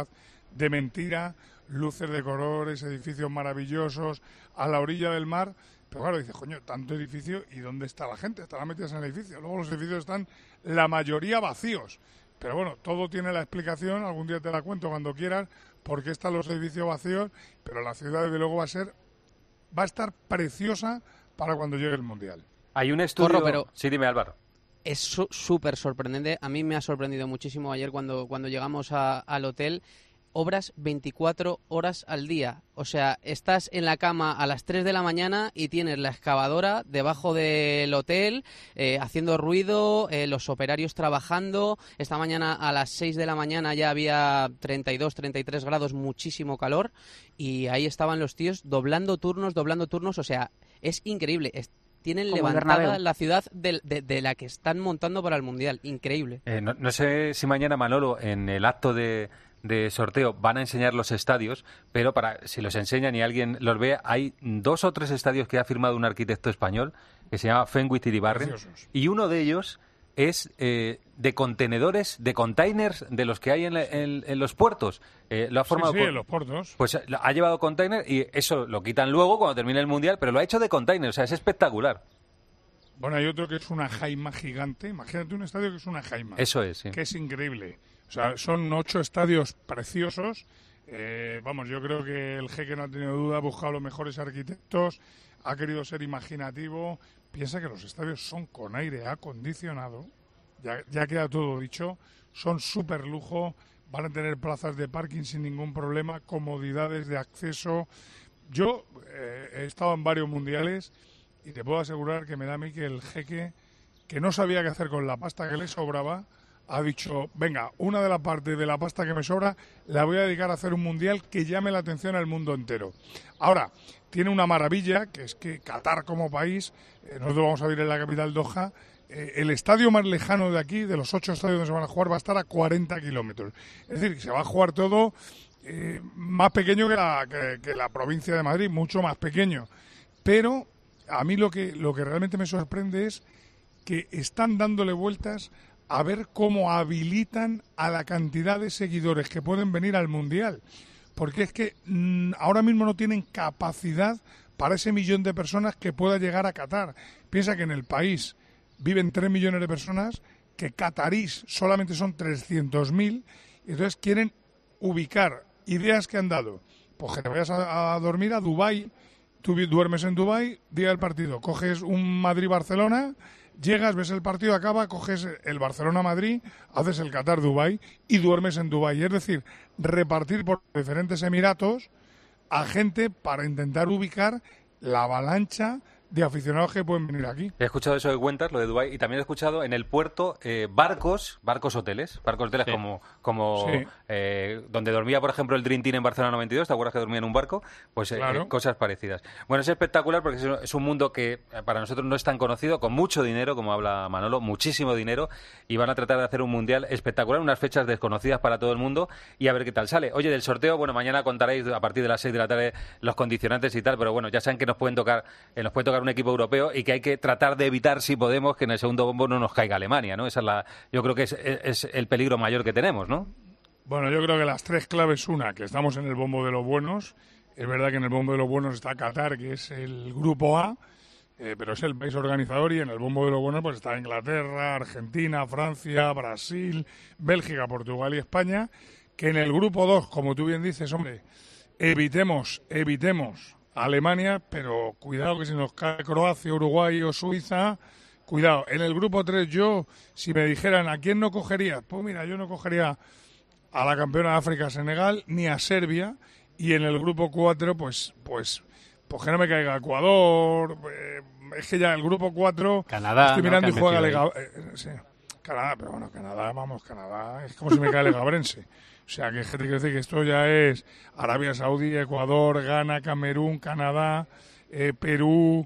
de mentira, luces de colores, edificios maravillosos, a la orilla del mar. Pero claro, dices, coño, tanto edificio, ¿y dónde está la gente? Estarán metidas en el edificio. Luego los edificios están, la mayoría, vacíos. Pero bueno, todo tiene la explicación, algún día te la cuento cuando quieras, por qué están los edificios vacíos, pero la ciudad, desde luego, va a ser, va a estar preciosa para cuando llegue el Mundial. Hay un estudio... Corro, pero... Sí, dime, Álvaro. Es súper sorprendente. A mí me ha sorprendido muchísimo ayer cuando, cuando llegamos a, al hotel. Obras veinticuatro horas al día. O sea, estás en la cama a las tres de la mañana y tienes la excavadora debajo del hotel eh, haciendo ruido, eh, los operarios trabajando. Esta mañana a las seis de la mañana ya había treinta y dos, treinta y tres grados, muchísimo calor. Y ahí estaban los tíos doblando turnos, doblando turnos. O sea, es increíble. Es, tienen Como levantada la ciudad de, de, de la que están montando para el Mundial. Increíble. Eh, no, no sé si mañana, Manolo, en el acto de... de sorteo van a enseñar los estadios, pero para si los enseñan y alguien los ve, hay dos o tres estadios que ha firmado un arquitecto español que se llama Fenwick Iribarren, y uno de ellos es eh, de contenedores, de containers de los que hay en, en, en los puertos. Eh, lo ha formado sí, sí, con, en los puertos. Pues ha llevado container y eso lo quitan luego cuando termine el Mundial, pero lo ha hecho de container, o sea, es espectacular. Bueno, hay otro que es una jaima gigante. Imagínate un estadio que es una jaima. Eso es, sí. Que es increíble. O sea, son ocho estadios preciosos. Eh, vamos, yo creo que el jeque no ha tenido duda, ha buscado los mejores arquitectos, ha querido ser imaginativo. Piensa que los estadios son con aire acondicionado, ya, ya queda todo dicho, son súper lujo, van a tener plazas de parking sin ningún problema, comodidades de acceso. Yo eh, he estado en varios mundiales y te puedo asegurar que me da a mí que el jeque, que no sabía qué hacer con la pasta que le sobraba, ha dicho, venga, una de las partes de la pasta que me sobra la voy a dedicar a hacer un mundial que llame la atención al mundo entero. Ahora, tiene una maravilla, que es que Qatar como país, eh, nosotros vamos a vivir en la capital Doha, eh, el estadio más lejano de aquí, de los ocho estadios donde se van a jugar, va a estar a cuarenta kilómetros. Es decir, que se va a jugar todo eh, más pequeño que la, que, que la provincia de Madrid, mucho más pequeño. Pero a mí lo que, lo que realmente me sorprende es que están dándole vueltas a ver cómo habilitan a la cantidad de seguidores que pueden venir al Mundial. Porque es que mmm, ahora mismo no tienen capacidad para ese millón de personas que pueda llegar a Qatar. Piensa que en el país viven tres millones de personas, que catarís solamente son trescientos mil, y entonces quieren ubicar ideas que han dado. Pues que te vayas a, a dormir a Dubái, tú duermes en Dubái, día del partido, coges un Madrid-Barcelona, llegas, ves el partido, acaba, coges el Barcelona-Madrid, haces el Qatar-Dubái y duermes en Dubái. Es decir, repartir por diferentes emiratos a gente para intentar ubicar la avalancha de aficionados que pueden venir aquí. He escuchado eso de cuentas, lo de Dubái, y también he escuchado en el puerto eh, barcos, barcos hoteles, barcos hoteles sí. como, como sí. eh, donde dormía, por ejemplo, el Dream Team en Barcelona noventa y dos, ¿te acuerdas que dormía en un barco? Pues claro. eh, cosas parecidas. Bueno, es espectacular porque es un mundo que para nosotros no es tan conocido, con mucho dinero, como habla Manolo, muchísimo dinero, y van a tratar de hacer un mundial espectacular, unas fechas desconocidas para todo el mundo, y a ver qué tal sale. Oye, del sorteo, bueno, mañana contaréis a partir de las seis de la tarde los condicionantes y tal, pero bueno, ya saben que nos pueden tocar, eh, nos puede tocar un equipo europeo y que hay que tratar de evitar, si podemos, que en el segundo bombo no nos caiga Alemania, ¿no? Esa es la, yo creo que es, es el peligro mayor que tenemos, ¿no? Bueno, yo creo que las tres claves, una, que estamos en el bombo de los buenos. Es verdad que en el bombo de los buenos está Qatar, que es el grupo A, eh, pero es el país organizador, y en el bombo de los buenos pues está Inglaterra, Argentina, Francia, Brasil, Bélgica, Portugal y España. Que en el grupo dos, como tú bien dices, hombre, evitemos, evitemos Alemania, pero cuidado que si nos cae Croacia, Uruguay o Suiza, cuidado. En el grupo tres yo, si me dijeran ¿a quién no cogería? Pues mira, yo no cogería a la campeona de África, Senegal, ni a Serbia. Y en el grupo cuatro, pues, pues, pues que no me caiga Ecuador. Eh, es que ya el grupo cuatro, Canadá, estoy mirando ¿no? y juega Lega, eh, sí, Canadá, pero bueno, Canadá, vamos, Canadá, es como si me cae Legabrense. O sea, que gente quiere decir que esto ya es Arabia Saudí, Ecuador, Ghana, Camerún, Canadá, eh, Perú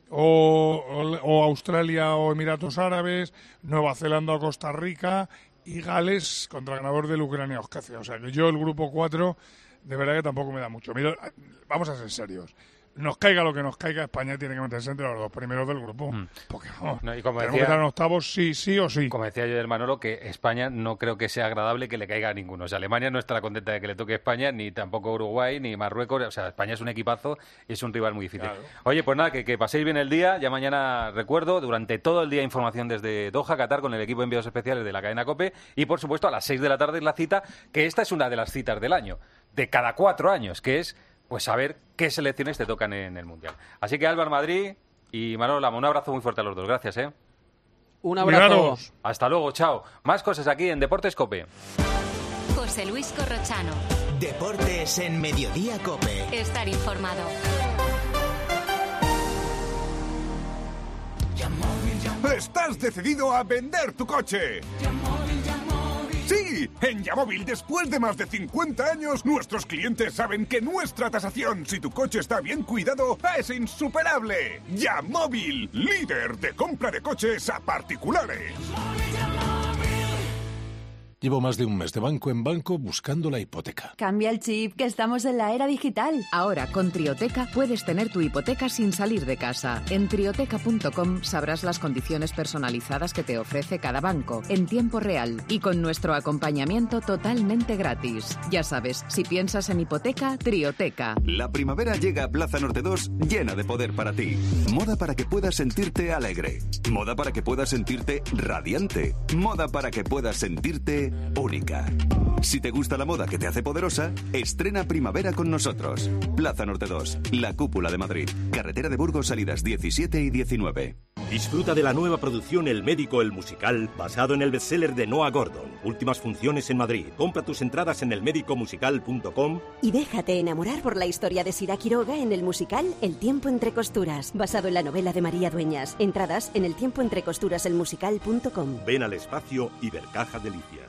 o, o, o Australia o Emiratos Árabes, Nueva Zelanda o Costa Rica y Gales contra el ganador del Ucrania o Escocia. O sea, que yo el grupo cuatro de verdad que tampoco me da mucho. Mira, vamos a ser serios. nos caiga lo que nos caiga, España tiene que meterse entre los dos primeros del grupo. Mm. Porque vamos, no, y como tenemos decía, que estar en octavos sí, sí o sí. Como decía yo del Manolo, que España no creo que sea agradable que le caiga a ninguno. O sea, Alemania no estará contenta de que le toque a España, ni tampoco Uruguay, ni Marruecos. O sea, España es un equipazo y es un rival muy difícil. Claro. Oye, pues nada, que, que paséis bien el día. Ya mañana, recuerdo, durante todo el día información desde Doha, Qatar, con el equipo de enviados especiales de la cadena COPE. Y, por supuesto, a las seis de la tarde es la cita, que esta es una de las citas del año, de cada cuatro años, que es pues saber qué selecciones te tocan en el Mundial. Así que Álvaro Madrid y Manolo Lama, un abrazo muy fuerte a los dos. Gracias, ¿eh? Un abrazo. Miraros. Hasta luego, chao. Más cosas aquí en Deportes COPE. José Luis Corrochano. Deportes en Mediodía COPE. Estar informado. ¿Estás decidido a vender tu coche? Sí, en Yamóvil, después de más de cincuenta años, nuestros clientes saben que nuestra tasación, si tu coche está bien cuidado, es insuperable. Yamóvil, líder de compra de coches a particulares. Llevo más de un mes de banco en banco buscando la hipoteca. Cambia el chip, que estamos en la era digital. Ahora, con Trioteca, puedes tener tu hipoteca sin salir de casa. En trioteca punto com sabrás las condiciones personalizadas que te ofrece cada banco, en tiempo real, y con nuestro acompañamiento totalmente gratis. Ya sabes, si piensas en hipoteca, Trioteca. La primavera llega a Plaza Norte dos llena de poder para ti. Moda para que puedas sentirte alegre. Moda para que puedas sentirte radiante. Moda para que puedas sentirte única. Si te gusta la moda que te hace poderosa, estrena primavera con nosotros. Plaza Norte dos, la cúpula de Madrid. Carretera de Burgos, salidas diecisiete y diecinueve. Disfruta de la nueva producción El Médico, el musical, basado en el bestseller de Noah Gordon. Últimas funciones en Madrid. Compra tus entradas en el médico musical punto com. Y déjate enamorar por la historia de Sira Quiroga en el musical El tiempo entre costuras, basado en la novela de María Dueñas. Entradas en el tiempo entre costuras el musical punto com. Ven al espacio Ibercaja Delicias.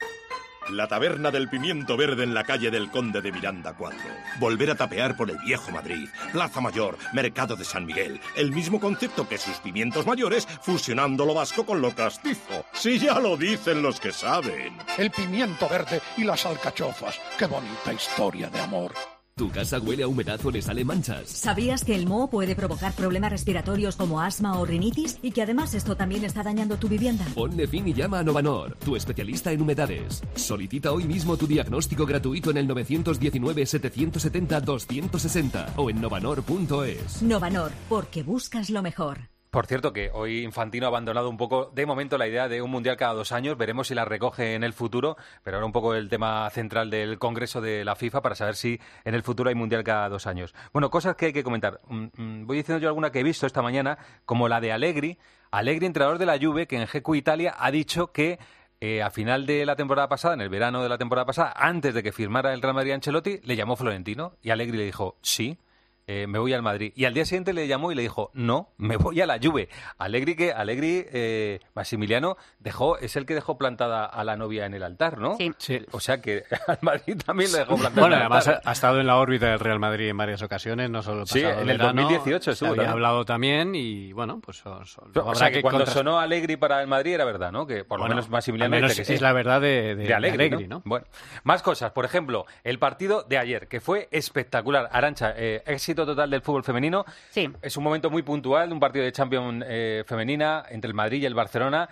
La Taberna del Pimiento Verde en la calle del Conde de Miranda cuatro. Volver a tapear por el viejo Madrid. Plaza Mayor, Mercado de San Miguel. El mismo concepto que sus pimientos mayores, fusionando lo vasco con lo castizo. Si ya lo dicen los que saben. El pimiento verde y las alcachofas. ¡Qué bonita historia de amor! ¿Tu casa huele a humedad o le salen manchas? ¿Sabías que el moho puede provocar problemas respiratorios como asma o rinitis? Y que además esto también está dañando tu vivienda. Ponle fin y llama a Novanor, tu especialista en humedades. Solicita hoy mismo tu diagnóstico gratuito en el nueve uno nueve, siete siete cero, dos seis cero o en novanor punto es. Novanor, porque buscas lo mejor. Por cierto, que hoy Infantino ha abandonado un poco, de momento, la idea de un mundial cada dos años. Veremos si la recoge en el futuro, pero ahora un poco el tema central del Congreso de la FIFA para saber si en el futuro hay mundial cada dos años. Bueno, cosas que hay que comentar. Voy diciendo yo alguna que he visto esta mañana, como la de Allegri. Allegri, entrenador de la Juve, que en G Q Italia ha dicho que eh, a final de la temporada pasada, en el verano de la temporada pasada, antes de que firmara el Real Madrid Ancelotti, le llamó Florentino y Allegri le dijo sí. Eh, me voy al Madrid. Y al día siguiente le llamó y le dijo, no, me voy a la Juve. Allegri, que Allegri, eh, Massimiliano, dejó, es el que dejó plantada a la novia en el altar, ¿no? Sí. sí. O sea que al Madrid también le dejó plantada. Bueno, además ha, ha estado en la órbita del Real Madrid en varias ocasiones, no solo el pasado Sí, en el verano, dos mil dieciocho estuvo. Se había hablado también y, bueno, pues... So, so, o habrá sea que, que cuando contrast... sonó Allegri para el Madrid era verdad, ¿no? Que por lo bueno, menos Massimiliano al menos dice que sí. es la verdad de, de, de Allegri, de Allegri ¿no? ¿no? Bueno, más cosas. Por ejemplo, el partido de ayer, que fue espectacular. Arantxa, eh, éxito total del fútbol femenino. Sí. Es un momento muy puntual, un partido de Champions eh, femenina entre el Madrid y el Barcelona.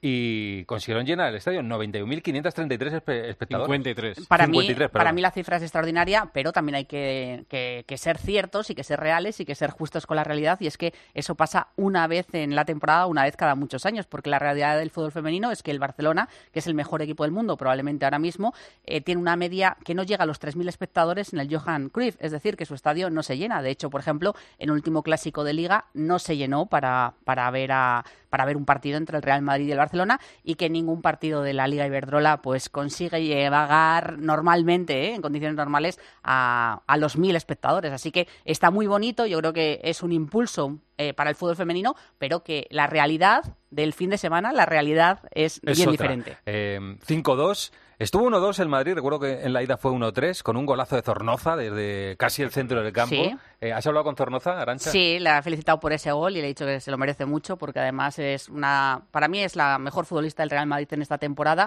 Y consiguieron llenar el estadio, noventa y un mil quinientos treinta y tres espe- espectadores. cincuenta y tres. Para, cincuenta y tres, mí, para mí la cifra es extraordinaria, pero también hay que, que, que ser ciertos y que ser reales y que ser justos con la realidad, y es que eso pasa una vez en la temporada, una vez cada muchos años, porque la realidad del fútbol femenino es que el Barcelona, que es el mejor equipo del mundo probablemente ahora mismo, eh, tiene una media que no llega a los tres mil espectadores en el Johan Cruyff, es decir, que su estadio no se llena. De hecho, por ejemplo, en el último clásico de Liga no se llenó para, para ver a... para ver un partido entre el Real Madrid y el Barcelona, y que ningún partido de la Liga Iberdrola pues consigue llegar normalmente, ¿eh? en condiciones normales, a, a los mil espectadores. Así que está muy bonito, yo creo que es un impulso eh, para el fútbol femenino, pero que la realidad del fin de semana, la realidad es, es bien otra. diferente. Eh, cinco dos. Estuvo uno dos el Madrid, recuerdo que en la ida fue uno tres, con un golazo de Zornoza desde casi el centro del campo. Sí. Eh, ¿Has hablado con Zornoza, Arantxa? Sí, le ha felicitado por ese gol y le he dicho que se lo merece mucho, porque además es una, para mí es la mejor futbolista del Real Madrid en esta temporada.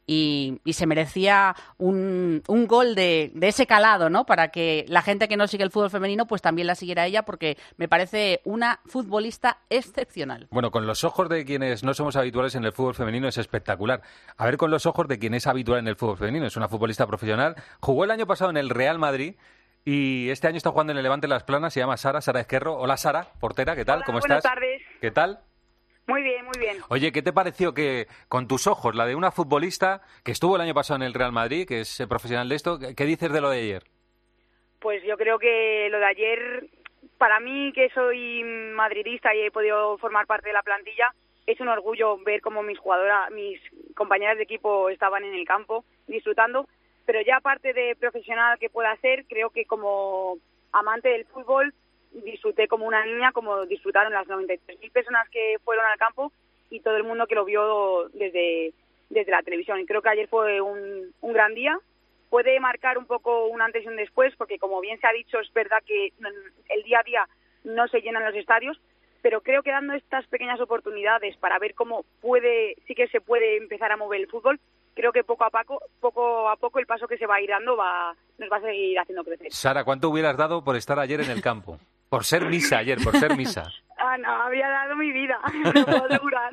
y, y se merecía un, un gol de, de ese calado, ¿no? Para que la gente que no sigue el fútbol femenino pues también la siguiera a ella, porque me parece una futbolista excepcional. Bueno, con los ojos de quienes no somos habituales en el fútbol femenino es espectacular. A ver con los ojos de quien es habitual en el fútbol femenino. Es una futbolista profesional. Jugó el año pasado en el Real Madrid y este año está jugando en el Levante Las Planas. Se llama Sara, Sara Ezquerro. Hola, Sara, portera, ¿qué tal? Hola, ¿Cómo buenas estás? Buenas tardes. ¿Qué tal? Muy bien, muy bien. Oye, ¿qué te pareció que con tus ojos, la de una futbolista que estuvo el año pasado en el Real Madrid, que es eh, profesional de esto, ¿qué dices de lo de ayer? Pues yo creo que lo de ayer, para mí, que soy madridista y he podido formar parte de la plantilla, es un orgullo ver cómo mis jugadoras, mis compañeras de equipo estaban en el campo disfrutando, pero ya aparte de profesional que pueda ser, creo que como amante del fútbol disfruté como una niña, como disfrutaron las noventa y tres mil personas que fueron al campo y todo el mundo que lo vio desde, desde la televisión. Y creo que ayer fue un, un gran día. Puede marcar un poco un antes y un después, porque como bien se ha dicho, es verdad que el día a día no se llenan los estadios, pero creo que dando estas pequeñas oportunidades para ver cómo puede, sí que se puede empezar a mover el fútbol, creo que poco a poco, poco a poco el paso que se va a ir dando va, nos va a seguir haciendo crecer. Sara, ¿cuánto hubieras dado por estar ayer en el campo? Por ser misa ayer, por ser misa. Ah, no, habría dado mi vida, lo puedo asegurar.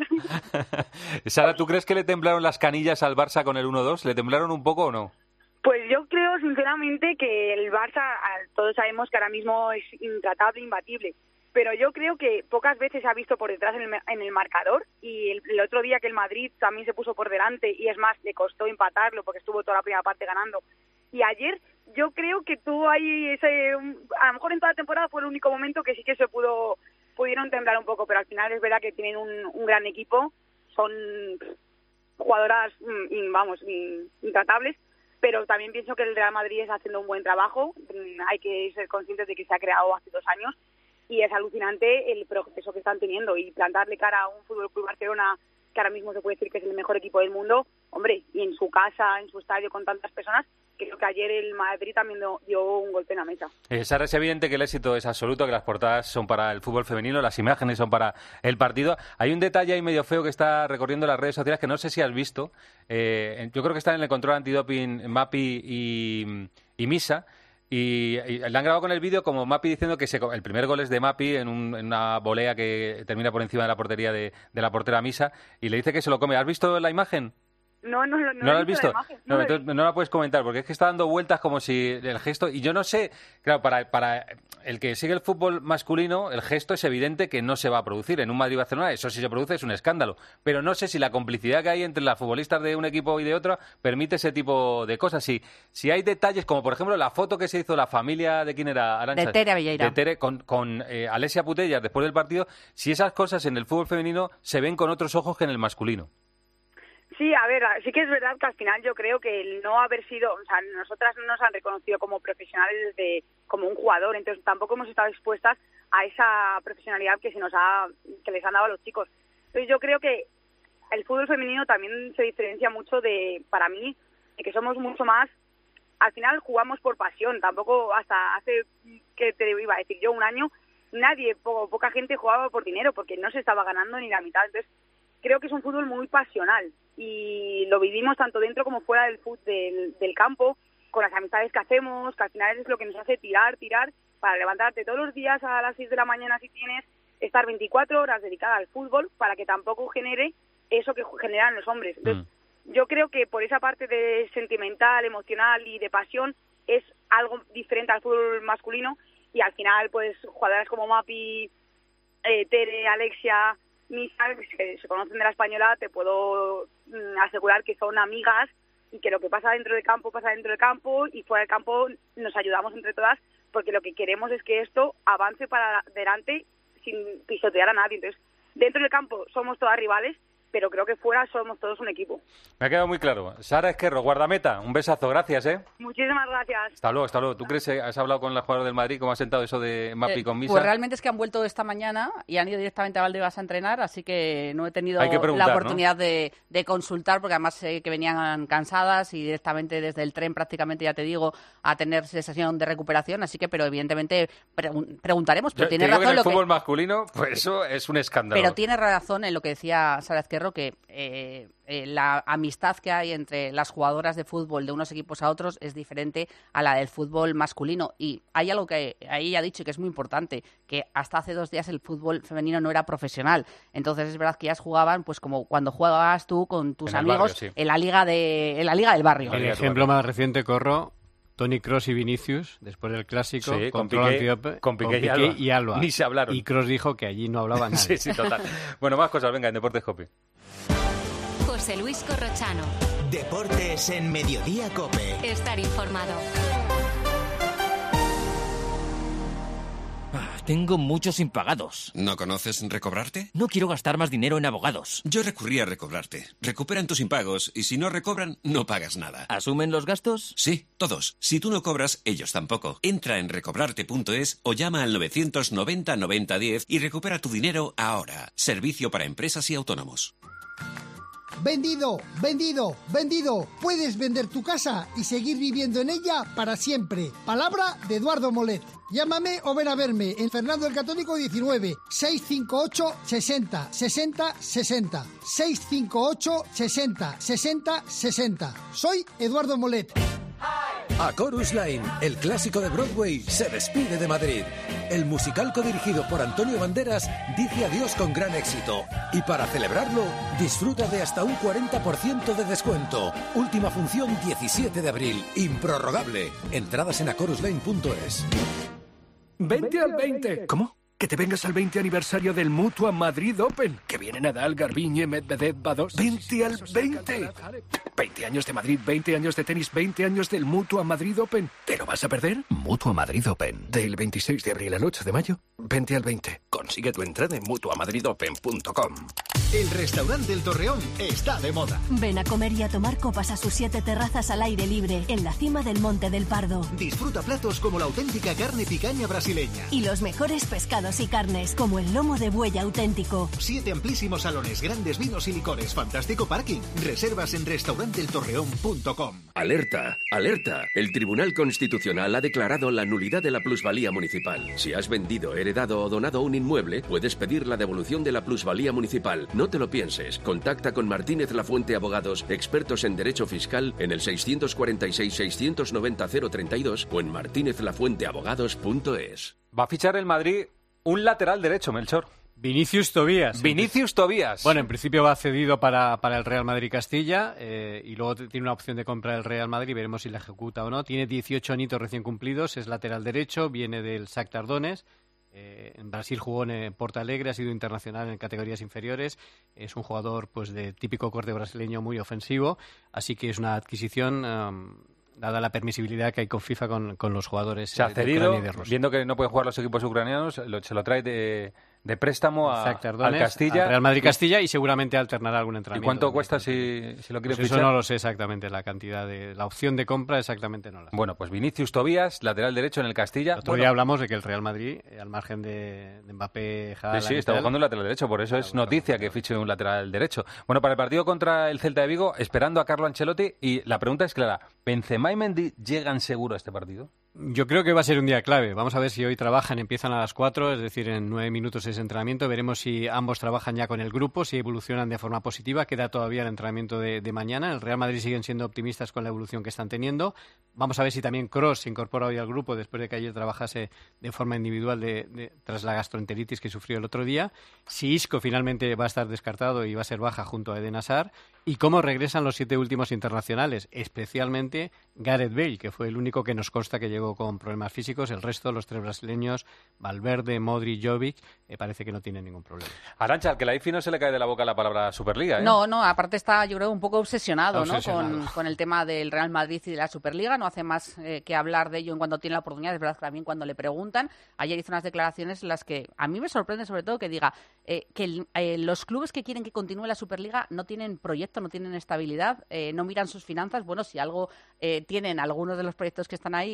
Sara, ¿tú crees que le temblaron las canillas al Barça con el uno dos? ¿Le temblaron un poco o no? Pues yo creo, sinceramente, que el Barça, todos sabemos que ahora mismo es intratable, imbatible, pero yo creo que pocas veces se ha visto por detrás en el, en el marcador, y el, el otro día que el Madrid también se puso por delante, y es más, le costó empatarlo porque estuvo toda la primera parte ganando. Y ayer yo creo que tuvo ahí ese, a lo mejor en toda la temporada fue el único momento que sí que se pudo pudieron temblar un poco, pero al final es verdad que tienen un, un gran equipo, son jugadoras, vamos, intratables, pero también pienso que el Real Madrid está haciendo un buen trabajo. Hay que ser conscientes de que se ha creado hace dos años y es alucinante el progreso que están teniendo, y plantarle cara a un Fútbol Club Barcelona que ahora mismo se puede decir que es el mejor equipo del mundo, hombre, y en su casa, en su estadio con tantas personas, creo que ayer el Madrid también dio un golpe en la mesa. Eh, Sara, es evidente que el éxito es absoluto, que las portadas son para el fútbol femenino, las imágenes son para el partido. Hay un detalle ahí medio feo que está recorriendo las redes sociales que no sé si has visto. Eh, yo creo que está en el control antidoping Mapi y, y Misa. Y, y le han grabado con el vídeo como Mapi diciendo que se, el primer gol es de Mapi en, un, en una volea que termina por encima de la portería de, de la portera Misa, y le dice que se lo come. ¿Has visto la imagen? No, no, no, ¿No la has visto? Imagen, no, no, entonces, no la puedes comentar, porque es que está dando vueltas como si el gesto... Y yo no sé, claro, para, para el que sigue el fútbol masculino, el gesto es evidente que no se va a producir. En un Madrid-Barcelona, eso si se produce es un escándalo. Pero no sé si la complicidad que hay entre las futbolistas de un equipo y de otro permite ese tipo de cosas. Si, si hay detalles, como por ejemplo la foto que se hizo la familia de quién era, Arantxa, de Tere Abelleira, de Tere con, con eh, Alessia Putellas después del partido, si esas cosas en el fútbol femenino se ven con otros ojos que en el masculino. Sí, a ver, sí que es verdad que al final yo creo que el no haber sido, o sea, nosotras no nos han reconocido como profesionales desde, como un jugador, entonces tampoco hemos estado expuestas a esa profesionalidad que se nos ha, que les han dado a los chicos. Entonces yo creo que el fútbol femenino también se diferencia mucho de, para mí, de que somos mucho más, al final jugamos por pasión, tampoco hasta hace, que te iba a decir yo, un año, nadie, po, poca gente jugaba por dinero porque no se estaba ganando ni la mitad, entonces creo que es un fútbol muy pasional y lo vivimos tanto dentro como fuera del fútbol del, del campo, con las amistades que hacemos, que al final es lo que nos hace tirar, tirar, para levantarte todos los días a las seis de la mañana si tienes, estar veinticuatro horas dedicada al fútbol para que tampoco genere eso que generan los hombres. Entonces, mm. yo creo que por esa parte de sentimental, emocional y de pasión es algo diferente al fútbol masculino, y al final pues jugadoras como Mapi, eh, Tere, Alexia, Misa, que se conocen de la española, te puedo mm, asegurar que son amigas y que lo que pasa dentro del campo pasa dentro del campo, y fuera del campo nos ayudamos entre todas, porque lo que queremos es que esto avance para adelante sin pisotear a nadie. Entonces, dentro del campo somos todas rivales, pero creo que fuera somos todos un equipo. Me ha quedado muy claro. Sara Ezquerro, guardameta, un besazo, gracias, ¿eh? Muchísimas gracias. Hasta luego, hasta luego. ¿Tú crees que has hablado con la jugadora del Madrid, cómo ha sentado eso de Mapi eh, con Misa? Pues realmente es que han vuelto esta mañana y han ido directamente a Valdebebas a entrenar, así que no he tenido la oportunidad, ¿no?, de, de consultar, porque además sé que venían cansadas y directamente desde el tren prácticamente, ya te digo, a tener sesión de recuperación, así que, pero evidentemente pregun- preguntaremos, pero Yo, tiene razón en el lo fútbol que... masculino, pues eso es un escándalo. Pero tiene razón en lo que decía Sara Ezquerro, creo que eh, eh, la amistad que hay entre las jugadoras de fútbol de unos equipos a otros es diferente a la del fútbol masculino. Y hay algo que ahí ha dicho que es muy importante, que hasta hace dos días el fútbol femenino no era profesional. Entonces es verdad que ellas jugaban pues como cuando jugabas tú con tus en amigos barrio, sí. en la liga de en la liga del barrio. El ejemplo más reciente, Corro, Toni Kroos y Vinicius, después del clásico, Sí, con contra Piqué- Antiope, con Piqué y Alba. y Alba. Ni se hablaron. Y Kroos dijo que allí no hablaba nadie. Sí, sí, total. Bueno, más cosas, venga, en Deportes Cope. José Luis Corrochano. Deportes en Mediodía Cope. Estar informado. Tengo muchos impagados. ¿No conoces Recobrarte? No quiero gastar más dinero en abogados. Yo recurrí a Recobrarte. Recuperan tus impagos y si no recobran, no pagas nada. ¿Asumen los gastos? Sí, todos. Si tú no cobras, ellos tampoco. Entra en recobrarte punto es o llama al novecientos noventa noventa diez y recupera tu dinero ahora. Servicio para empresas y autónomos. Vendido, vendido, vendido. Puedes vender tu casa y seguir viviendo en ella para siempre. Palabra de Eduardo Molet. Llámame o ven a verme en Fernando el Católico diecinueve, seiscientos cincuenta y ocho, sesenta, sesenta, sesenta. seiscientos cincuenta y ocho, sesenta, sesenta, sesenta. Soy Eduardo Molet. A Chorus Line, el clásico de Broadway, se despide de Madrid. El musical codirigido por Antonio Banderas dice adiós con gran éxito. Y para celebrarlo, disfruta de hasta un cuarenta por ciento de descuento. Última función diecisiete de abril. Improrrogable. Entradas en a chorus line punto es. veinte al veinte. ¿Cómo? Que te vengas al veinte aniversario del Mutua Madrid Open. Que viene Nadal, Garbiñe, Medvedev, Bados. veinte al veinte. veinte años de Madrid, veinte años de tenis, veinte años del Mutua Madrid Open. ¿Te lo vas a perder? Mutua Madrid Open. Del veintiséis de abril al ocho de mayo, veinte al veinte. Consigue tu entrada en mutua madrid open punto com. El restaurante El Torreón está de moda. Ven a comer y a tomar copas a sus siete terrazas al aire libre, en la cima del Monte del Pardo. Disfruta platos como la auténtica carne picaña brasileña. Y los mejores pescados y carnes, como el lomo de buey auténtico. Siete amplísimos salones, grandes vinos y licores, fantástico parking. Reservas en restaurante el torreón punto com. Alerta, alerta. El Tribunal Constitucional ha declarado la nulidad de la plusvalía municipal. Si has vendido, heredado o donado un inmueble, puedes pedir la devolución de la plusvalía municipal. No te lo pienses. Contacta con Martínez Lafuente Abogados, expertos en derecho fiscal, en el seiscientos cuarenta y seis, seiscientos noventa, cero treinta y dos o en martínez lafuente abogados punto es. Va a fichar el Madrid un lateral derecho, Melchor. Vinicius Tobías. Vinicius Tobías. Bueno, en principio va cedido para, para el Real Madrid Castilla eh, y luego tiene una opción de compra del Real Madrid, veremos si la ejecuta o no. Tiene dieciocho añitos recién cumplidos, es lateral derecho, viene del Shakhtar Donetsk. Eh, en Brasil jugó en Porto Alegre, ha sido internacional en categorías inferiores. Es un jugador pues de típico corte brasileño muy ofensivo, así que es una adquisición um, dada la permisibilidad que hay con FIFA con, con los jugadores. Se ha de cedido, Ucrania y de Rusia. viendo que no pueden jugar los equipos ucranianos, lo, se lo trae de, de préstamo a, Shakhtar al Donetsk, Castilla. al Real Madrid Castilla y seguramente alternará algún ¿Y entrenamiento. cuánto cuesta si, si lo quiere Pues fichar? eso no lo sé exactamente, la cantidad de... La opción de compra exactamente no la sé. Bueno, pues Vinicius Tobías, lateral derecho en el Castilla. El otro Bueno, día hablamos de que el Real Madrid, eh, al margen de, de Mbappé, Haaland Sí, sí, y está tal, buscando un lateral derecho, por eso es noticia que fiche un lateral derecho. Bueno, para el partido contra el Celta de Vigo, esperando a Carlo Ancelotti, y la pregunta es clara, ¿Benzema y Mendy llegan seguro a este partido? Yo creo que va a ser un día clave. Vamos a ver si hoy trabajan, empiezan a las cuatro, es decir, en nueve minutos ese entrenamiento. Veremos si ambos trabajan ya con el grupo, si evolucionan de forma positiva. Queda todavía el entrenamiento de, de mañana. El Real Madrid siguen siendo optimistas con la evolución que están teniendo. Vamos a ver si también Kroos se incorpora hoy al grupo después de que ayer trabajase de forma individual de, de, tras la gastroenteritis que sufrió el otro día. Si Isco finalmente va a estar descartado y va a ser baja junto a Eden Hazard. Y cómo regresan los siete últimos internacionales, especialmente Gareth Bale, que fue el único que nos consta que llegó con problemas físicos. El resto, los tres brasileños, Valverde, Modric, Jovic, eh, parece que no tienen ningún problema. Arantxa, al que la I F I no se le cae de la boca la palabra Superliga, ¿eh? No, no, aparte está, yo creo, un poco obsesionado, Obsesionado. ¿no? Con, con el tema del Real Madrid y de la Superliga. No hace más eh, que hablar de ello en cuanto tiene la oportunidad. Es verdad que también cuando le preguntan. Ayer hizo unas declaraciones en las que a mí me sorprende sobre todo que diga eh, que el, eh, los clubes que quieren que continúe la Superliga no tienen proyecto, no tienen estabilidad, eh, no miran sus finanzas. Bueno, si algo eh, tienen algunos de los proyectos que están ahí, como el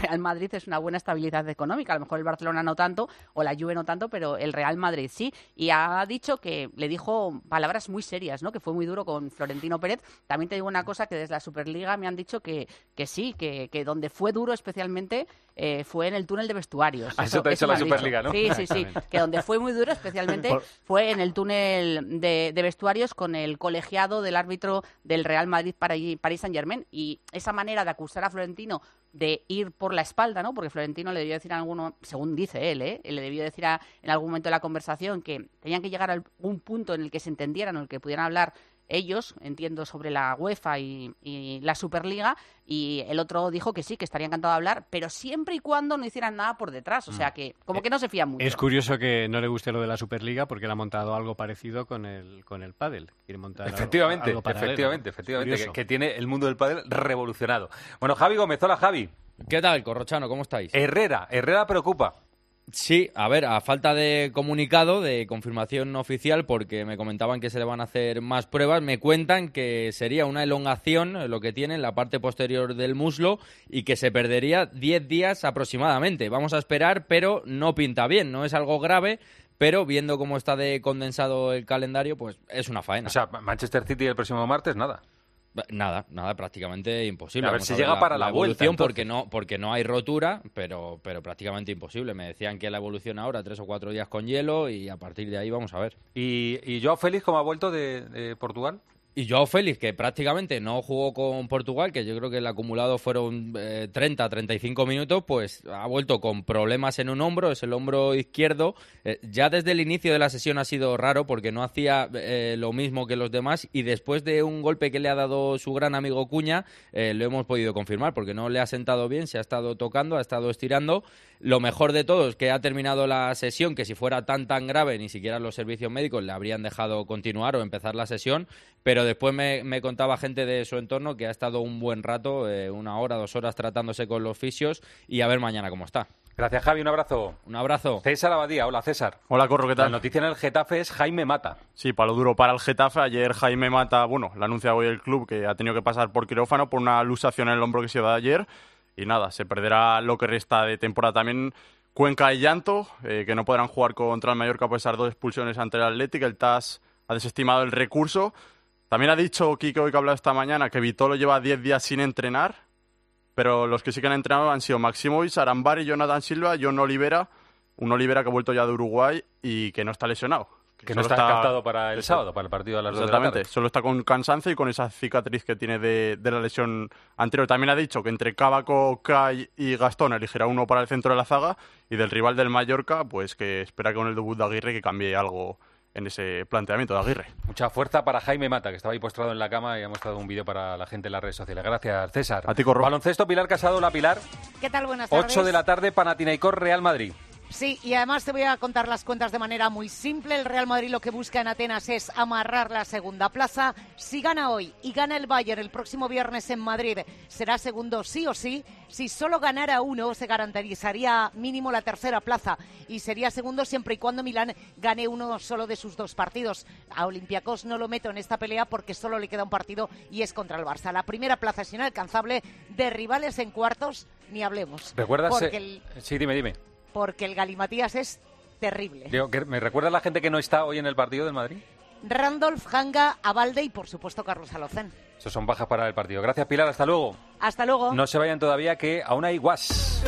Real Madrid es una buena estabilidad económica. A lo mejor el Barcelona no tanto, o la Juve no tanto, pero el Real Madrid sí. Y ha dicho que le dijo palabras muy serias, ¿no? Que fue muy duro con Florentino Pérez. También te digo una cosa, que desde la Superliga me han dicho que, que sí, que, que donde fue duro especialmente eh, fue en el túnel de vestuarios. Ah, eso, eso te ha dicho la Superliga, ¿no? Sí, sí, sí. Que donde fue muy duro especialmente Por... fue en el túnel de, de vestuarios con el colegiado del árbitro del Real Madrid Paris Saint-Germain. Y esa manera de acusar a Florentino de ir por la espalda, ¿no? Porque Florentino le debió decir a alguno, según dice él, ¿eh? le debió decir a, en algún momento de la conversación que tenían que llegar a un punto en el que se entendieran o en el que pudieran hablar ellos, entiendo, sobre la UEFA y, y la Superliga, y el otro dijo que sí, que estaría encantado de hablar, pero siempre y cuando no hicieran nada por detrás, o sea que como que no se fía mucho. Es curioso que no le guste lo de la Superliga porque él ha montado algo parecido con el con el pádel. Quiere montar efectivamente, algo, algo paralelo, efectivamente, efectivamente, que, que tiene el mundo del pádel revolucionado. Bueno, Javi Gómez, hola Javi. ¿Qué tal, Corrochano? ¿Cómo estáis? Herrera, Herrera preocupa. Sí, a ver, a falta de comunicado, de confirmación oficial, porque me comentaban que se le van a hacer más pruebas, me cuentan que sería una elongación lo que tiene en la parte posterior del muslo y que se perdería diez días aproximadamente. Vamos a esperar, pero no pinta bien, no es algo grave, pero viendo cómo está de condensado el calendario, pues es una faena. O sea, Manchester City el próximo martes, nada. Nada, nada, prácticamente imposible. A ver si llega la, para la, la evolución vuelta, porque no, porque no hay rotura, pero, pero prácticamente imposible. Me decían que la evolución ahora, tres o cuatro días con hielo, y a partir de ahí vamos a ver. ¿Y, y Joao Félix cómo ha vuelto de, de Portugal? Y Joao Félix, que prácticamente no jugó con Portugal, que yo creo que el acumulado fueron eh, treinta a treinta y cinco minutos, pues ha vuelto con problemas en un hombro, es el hombro izquierdo. Eh, ya desde el inicio de la sesión ha sido raro porque no hacía eh, lo mismo que los demás, y después de un golpe que le ha dado su gran amigo Cuña, eh, lo hemos podido confirmar porque no le ha sentado bien, se ha estado tocando, ha estado estirando. Lo mejor de todo es que ha terminado la sesión, que si fuera tan tan grave ni siquiera los servicios médicos le habrían dejado continuar o empezar la sesión, pero después me, me contaba gente de su entorno que ha estado un buen rato, eh, una hora, dos horas tratándose con los fisios, y a ver mañana cómo está. Gracias, Javi, un abrazo. Un abrazo. César Abadía, hola César. Hola, Corro, ¿qué tal? La noticia en el Getafe es Jaime Mata. Sí, palo duro para el Getafe. Ayer Jaime Mata, bueno, lo anuncia hoy el club que ha tenido que pasar por quirófano por una luxación en el hombro que se dio de ayer, y nada, se perderá lo que resta de temporada. También Cuenca y Llanto, eh, que no podrán jugar contra el Mallorca por esas dos expulsiones ante el Athletic. El T A S ha desestimado el recurso. También ha dicho Quique, hoy que ha hablado esta mañana, que Vitolo lleva diez días sin entrenar, pero los que sí que han entrenado han sido Maximovic, Arambari, Jonathan Silva, John Olivera, un Olivera que ha vuelto ya de Uruguay y que no está lesionado. Que, que no está, está captado para el sábado, para el partido a las dos de la tarde. Exactamente, solo está con cansancio y con esa cicatriz que tiene de, de la lesión anterior. También ha dicho que entre Cábaco, Cai y Gastón elegirá uno para el centro de la zaga, y del rival del Mallorca, pues que espera que con el debut de Aguirre que cambie algo en ese planteamiento de Aguirre. Mucha fuerza para Jaime Mata, que estaba ahí postrado en la cama, y ha mostrado un vídeo para la gente en las redes sociales. Gracias, César. A ti, Corro. Baloncesto, Pilar Casado. La Pilar. ¿Qué tal? Buenas tardes. ocho de la tarde, Panathinaikos, Real Madrid. Sí, y además te voy a contar las cuentas de manera muy simple. El Real Madrid lo que busca en Atenas es amarrar la segunda plaza. Si gana hoy y gana el Bayern el próximo viernes en Madrid, será segundo sí o sí. Si solo ganara uno, se garantizaría mínimo la tercera plaza y sería segundo siempre y cuando Milán gane uno solo de sus dos partidos. A Olympiacos no lo meto en esta pelea porque solo le queda un partido y es contra el Barça. La primera plaza es inalcanzable. De rivales en cuartos, ni hablemos. ¿Recuerdas? El... Sí, dime, dime. Porque el Galimatías es terrible. Digo, ¿me recuerda a la gente que no está hoy en el partido del Madrid? Randolph, Hanga, Abalde y, por supuesto, Carlos Alocén. Esos son bajas para el partido. Gracias, Pilar. Hasta luego. Hasta luego. No se vayan todavía, que aún hay guas.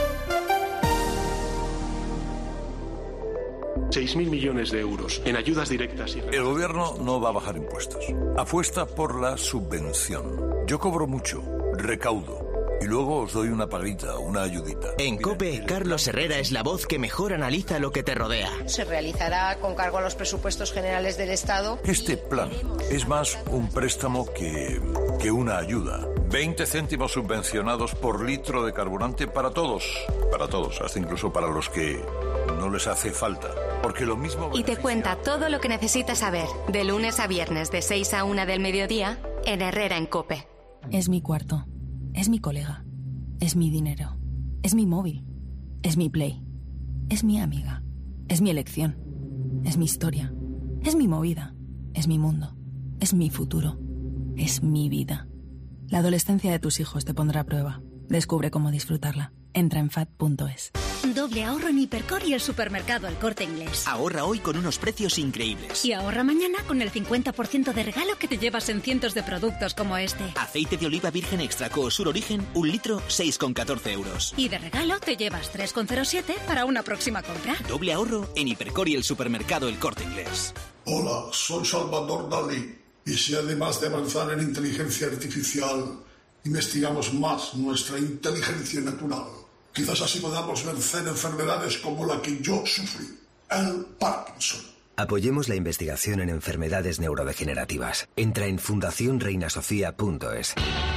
seis mil millones de euros en ayudas directas. Y... El gobierno no va a bajar impuestos. Apuesta por la subvención. Yo cobro mucho, recaudo. Y luego os doy una paguita, una ayudita. En COPE, Carlos Herrera es la voz que mejor analiza lo que te rodea. Se realizará con cargo a los presupuestos generales del Estado. Este plan es más un préstamo que, que una ayuda. veinte céntimos subvencionados por litro de carburante para todos. Para todos, hasta incluso para los que no les hace falta. Porque lo mismo... Y te cuenta todo lo que necesitas saber, de lunes a viernes, de seis a una del mediodía, en Herrera en COPE. Es mi cuarto. Es mi colega, es mi dinero, es mi móvil, es mi Play, es mi amiga, es mi elección, es mi historia, es mi movida, es mi mundo, es mi futuro, es mi vida. La adolescencia de tus hijos te pondrá a prueba. Descubre cómo disfrutarla. Entra en fat punto es. Doble ahorro en Hipercor y el supermercado El Corte Inglés. Ahorra hoy con unos precios increíbles. Y ahorra mañana con el cincuenta por ciento de regalo que te llevas en cientos de productos como este. Aceite de oliva virgen extra Coosur Origen, un litro, seis con catorce euros. Y de regalo te llevas tres con cero siete para una próxima compra. Doble ahorro en Hipercor y el supermercado El Corte Inglés. Hola, soy Salvador Dalí. Y si además de avanzar en inteligencia artificial, investigamos más nuestra inteligencia natural, quizás así podamos vencer enfermedades como la que yo sufrí, el Parkinson. Apoyemos la investigación en enfermedades neurodegenerativas. Entra en fundación reina sofía punto es.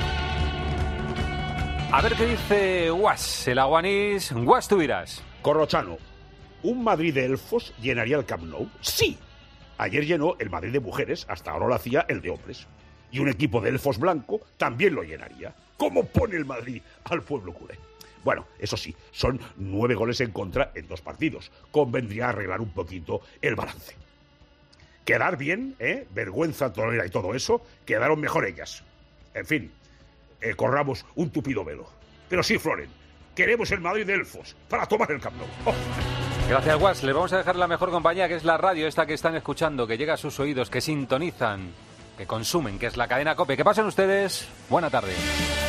A ver qué dice Guas, el aguanís. Guas, tú dirás. Corrochano, ¿un Madrid de elfos llenaría el Camp Nou? ¡Sí! Ayer llenó el Madrid de mujeres, hasta ahora lo hacía el de hombres. Y un equipo de elfos blanco también lo llenaría. ¿Cómo pone el Madrid al pueblo culé? Bueno, eso sí, son nueve goles en contra en dos partidos. Convendría arreglar un poquito el balance. Quedar bien, ¿eh? Vergüenza, tolera y todo eso, quedaron mejor ellas. En fin, eh, corramos un tupido velo. Pero sí, Floren, queremos el Madrid de elfos para tomar el Camp Nou. ¡Oh! Gracias, Guas. Les vamos a dejar la mejor compañía, que es la radio esta que están escuchando, que llega a sus oídos, que sintonizan, que consumen, que es la cadena COPE. Que pasen ustedes. Buena tarde.